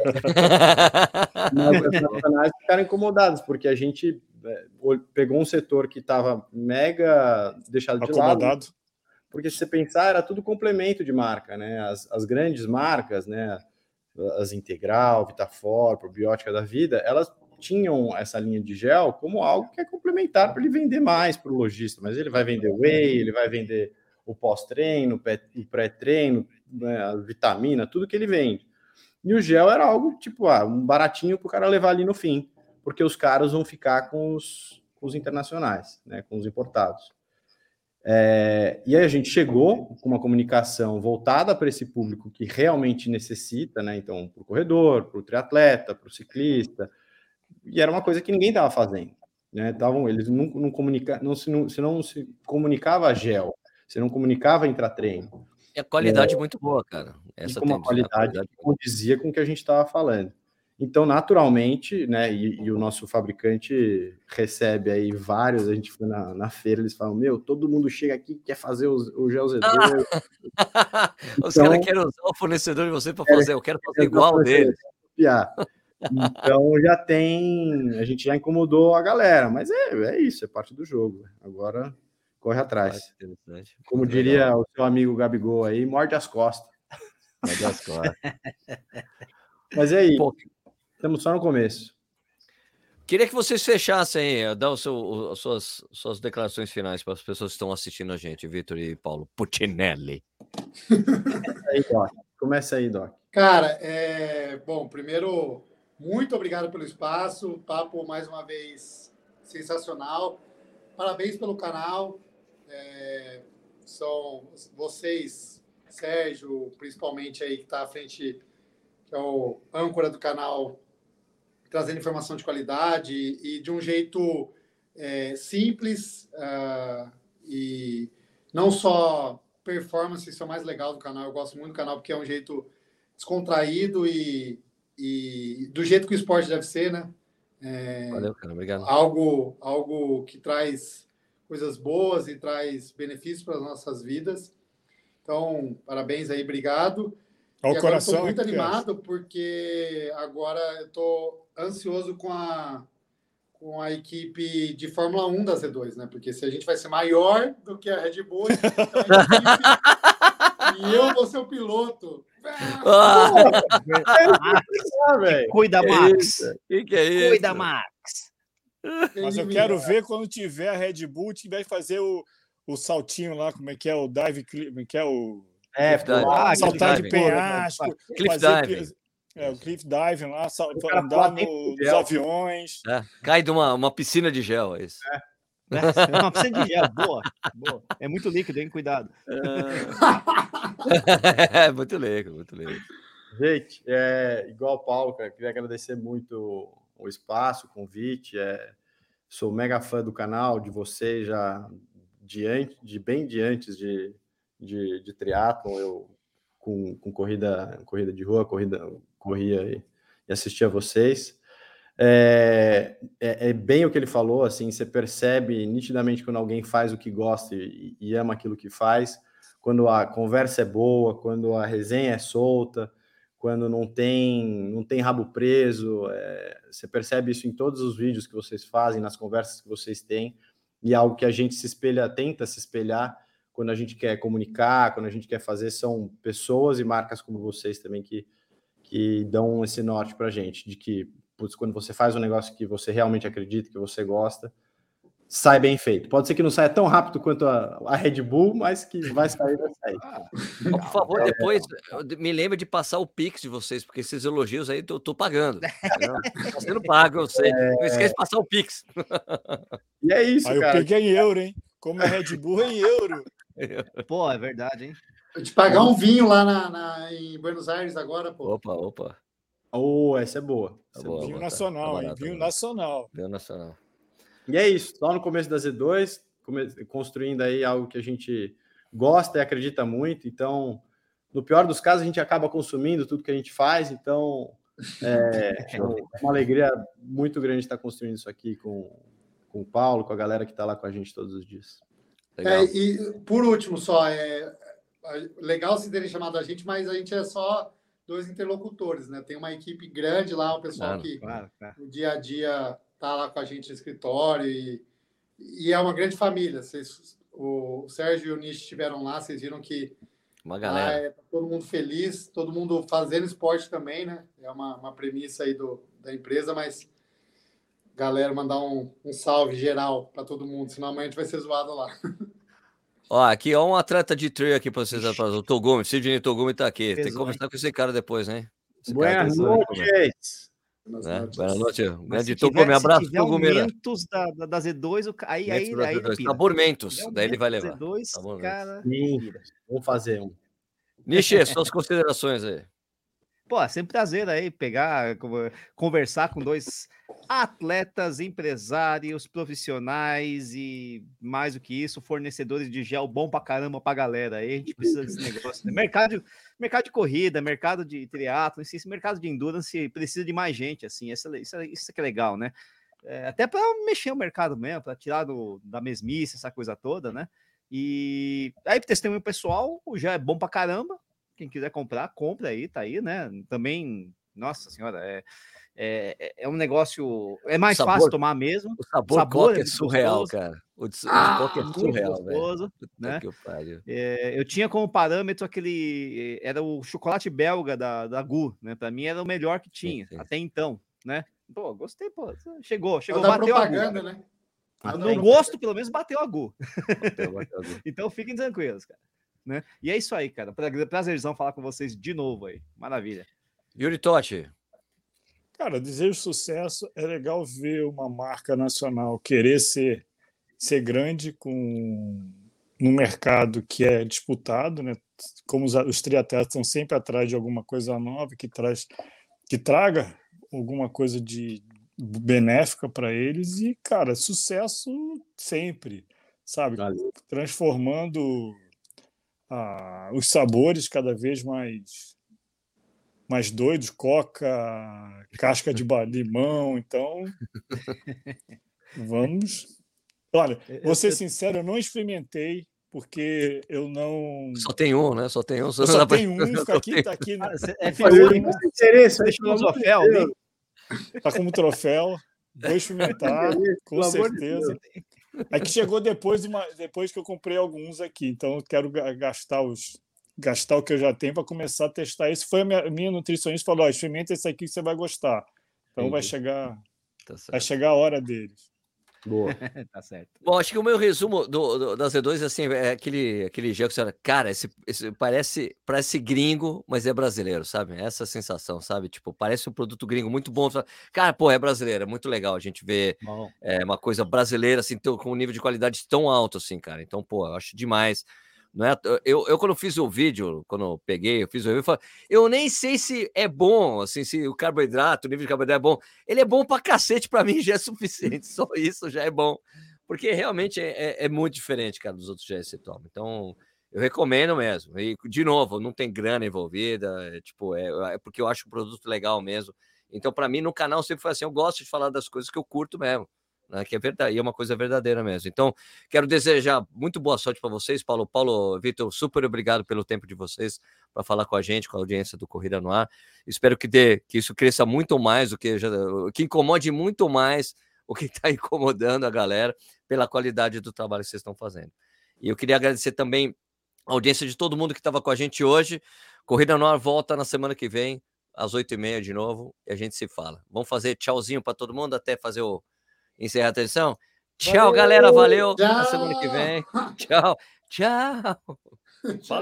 as internacionais ficaram incomodadas, porque a gente pegou um setor que estava mega deixado de lado. Porque se você pensar, era tudo complemento de marca, né? As grandes marcas, né? As Integral, Vitafor, Probiótica da vida, elas tinham essa linha de gel como algo que é complementar para ele vender mais para o lojista, mas ele vai vender whey, ele vai vender o pós-treino, o pré-treino, né, a vitamina, tudo que ele vende. E o gel era algo tipo um baratinho para o cara levar ali no fim, porque os caras vão ficar com os internacionais, né, com os importados. E aí a gente chegou com uma comunicação voltada para esse público que realmente necessita, né? Então, para o corredor, para o triatleta, para o ciclista, e era uma coisa que ninguém estava fazendo, né? Eles não se comunicava gel, você não comunicava intratreino. E a qualidade muito boa, cara. Essa com uma qualidade que condizia com o que a gente estava falando. Então, naturalmente, né, e o nosso fabricante recebe aí vários, a gente foi na feira, eles falam, todo mundo chega aqui e quer fazer o gel Z2. Os caras querem usar o fornecedor de você para fazer, eu quero fazer igual dele. Então, a gente já incomodou a galera, mas é isso, é parte do jogo. Agora, corre atrás. Como diria o seu amigo Gabigol aí, morde as costas. Morde as costas. Mas é aí. Estamos só no começo. Queria que vocês fechassem aí, dar as suas declarações finais para as pessoas que estão assistindo a gente, Vitor e Paulo Puccinelli. Começa aí, Doc. Cara, bom, primeiro, muito obrigado pelo espaço, o papo mais uma vez sensacional. Parabéns pelo canal. São vocês, Sérgio, principalmente aí que está à frente, que é o âncora do canal, trazendo informação de qualidade e de um jeito simples, e não só performance, isso é o mais legal do canal. Eu gosto muito do canal porque é um jeito descontraído e do jeito que o esporte deve ser, né? Valeu, cara, obrigado. Algo que traz coisas boas e traz benefícios para as nossas vidas. Então, parabéns aí, obrigado. E agora estou muito animado porque agora eu estou ansioso com a equipe de Fórmula 1 da Z2, né? Porque se a gente vai ser maior do que a Red Bull, então a equipe, e eu vou ser o piloto. Cuida, Max. Que é isso? Cuida, Max. Mas eu quero ver quando tiver a Red Bull, vai fazer o saltinho lá, como é que é o dive, como é que é o... saltar de penhasco. Cliff diving. O cliff diving lá, andar nos aviões. Cai de uma piscina de gel, é isso. Uma piscina de gel, boa. É muito líquido, hein? Cuidado. Muito legal. Gente, igual o Paulo, cara, queria agradecer muito o espaço, o convite. Sou mega fã do canal, de vocês, já bem de antes de triatlon. Eu com corrida de rua, corria e assistia vocês. É bem o que ele falou, assim, você percebe nitidamente quando alguém faz o que gosta e ama aquilo que faz, quando a conversa é boa, quando a resenha é solta, quando não tem rabo preso. Você percebe isso em todos os vídeos que vocês fazem, nas conversas que vocês têm, e é algo que a gente tenta se espelhar quando a gente quer comunicar, quando a gente quer fazer. São pessoas e marcas como vocês também que dão esse norte para a gente, de que quando você faz um negócio que você realmente acredita, que você gosta, sai bem feito. Pode ser que não saia tão rápido quanto a Red Bull, mas que vai sair. Por favor, depois me lembre de passar o Pix de vocês, porque esses elogios aí eu tô pagando. Tá sendo pago, eu sei. Não esquece de passar o Pix. E é isso, aí cara. Eu peguei em euro, hein? Como é Red Bull em euro. Pô, é verdade, hein? Eu te pagar um vinho lá em Buenos Aires agora, pô. Opa. Essa é boa. Vinho nacional, hein? Vinho nacional. Vinho nacional. E é isso. Só no começo da Z2, construindo aí algo que a gente gosta e acredita muito. Então, no pior dos casos, a gente acaba consumindo tudo que a gente faz. Então, é uma alegria muito grande estar construindo isso aqui com o Paulo, com a galera que está lá com a gente todos os dias. E por último, só, legal vocês terem chamado a gente, mas a gente é só 2 interlocutores, né? Tem uma equipe grande lá, o pessoal claro. No dia a dia tá lá com a gente no escritório e é uma grande família. O Sérgio e o Nish estiveram lá, vocês viram que uma galera. Tá todo mundo feliz, todo mundo fazendo esporte também, né? É uma premissa aí da empresa, mas galera, mandar um salve geral para todo mundo, senão amanhã a gente vai ser zoado lá. Aqui, um atleta de trail aqui para vocês, o Togumi, Sidney Togumi tá aqui. Tem que conversar com esse cara depois, hein? Boas noites. Boa noite. Grande Togumi, abraço, Togumi. Mentos da Z2, aí Sabor Mentos, daí ele vai levar. Z2, cara. Vamos fazer um. Nishi, suas considerações aí. Pô, é sempre prazer aí conversar com 2 atletas, empresários, profissionais e, mais do que isso, fornecedores de gel bom pra caramba pra galera. Aí a gente precisa desse negócio. Né? Mercado de corrida, mercado de triatlo, esse mercado de endurance precisa de mais gente, assim. Isso que é legal, né? Até para mexer o mercado mesmo, para tirar da mesmice, essa coisa toda, né? E aí, pro testemunho pessoal, o gel é bom pra caramba. Quem quiser comprar, compra aí, tá aí, né? Também, nossa senhora, é um negócio... É mais fácil tomar mesmo. O sabor Coca é surreal, gostoso. Cara. O Coca é surreal, gostoso, né? Eu tinha como parâmetro era o chocolate belga da Gu, né? Para mim era o melhor que tinha, até então, né? Pô, gostei, pô. Chegou, bateu a Gu. Né? No gosto, pelo menos, bateu a Gu. Então, fiquem tranquilos, cara. Né? E é isso aí, cara. Prazerzão falar com vocês de novo aí. Maravilha. Yuri Totti. Cara, desejo sucesso. É legal ver uma marca nacional querer ser grande no mercado que é disputado, né? Como os triatletas estão sempre atrás de alguma coisa nova que traga alguma coisa de benéfica para eles. E, cara, sucesso sempre, sabe? Valeu. Transformando os sabores cada vez mais doidos, Coca, casca de limão. Então, vamos. Olha, vou ser sincero, eu não experimentei, porque eu não. Só tem um, né? Só tem um. Só tem um, fica aqui, tá aqui. Deixa um troféu, né? Tá como troféu. Vou experimentar, com certeza. É que chegou depois que eu comprei alguns aqui, então eu quero gastar o que eu já tenho para começar a testar. Esse foi a minha nutricionista, falou: experimenta esse aqui que você vai gostar. Então vai chegar a hora deles. Boa. Tá certo. Bom, acho que o meu resumo da Z2 assim, é aquele gel que você olha, cara, esse parece gringo, mas é brasileiro, sabe? Essa sensação, sabe? Tipo, parece um produto gringo muito bom. Cara, pô, é brasileiro, é muito legal a gente ver uma coisa brasileira, assim, com um nível de qualidade tão alto, assim, cara. Então, pô, eu acho demais. Não é? Eu quando fiz o vídeo, quando eu fiz o vídeo, eu nem sei se é bom, assim, se o carboidrato, o nível de carboidrato é bom. Ele é bom pra cacete, pra mim já é suficiente, só isso já é bom. Porque realmente é muito diferente, cara, dos outros GS que você toma. Então, eu recomendo mesmo. E, de novo, não tem grana envolvida, é porque eu acho o produto legal mesmo. Então, para mim, no canal sempre foi assim, eu gosto de falar das coisas que eu curto mesmo, né, que é verdade, e é uma coisa verdadeira mesmo. Então, quero desejar muito boa sorte para vocês, Paulo, Vitor, super obrigado pelo tempo de vocês para falar com a gente, com a audiência do Corrida no Ar. Espero que isso cresça muito mais, que incomode muito mais o que está incomodando a galera pela qualidade do trabalho que vocês estão fazendo. E eu queria agradecer também a audiência de todo mundo que estava com a gente hoje. Corrida no Ar volta na semana que vem, às 8h30 de novo, e a gente se fala. Vamos fazer tchauzinho para todo mundo até fazer encerrar a transmissão? Tchau, galera. Valeu. Tchau. Na semana que vem. Tchau. Tchau.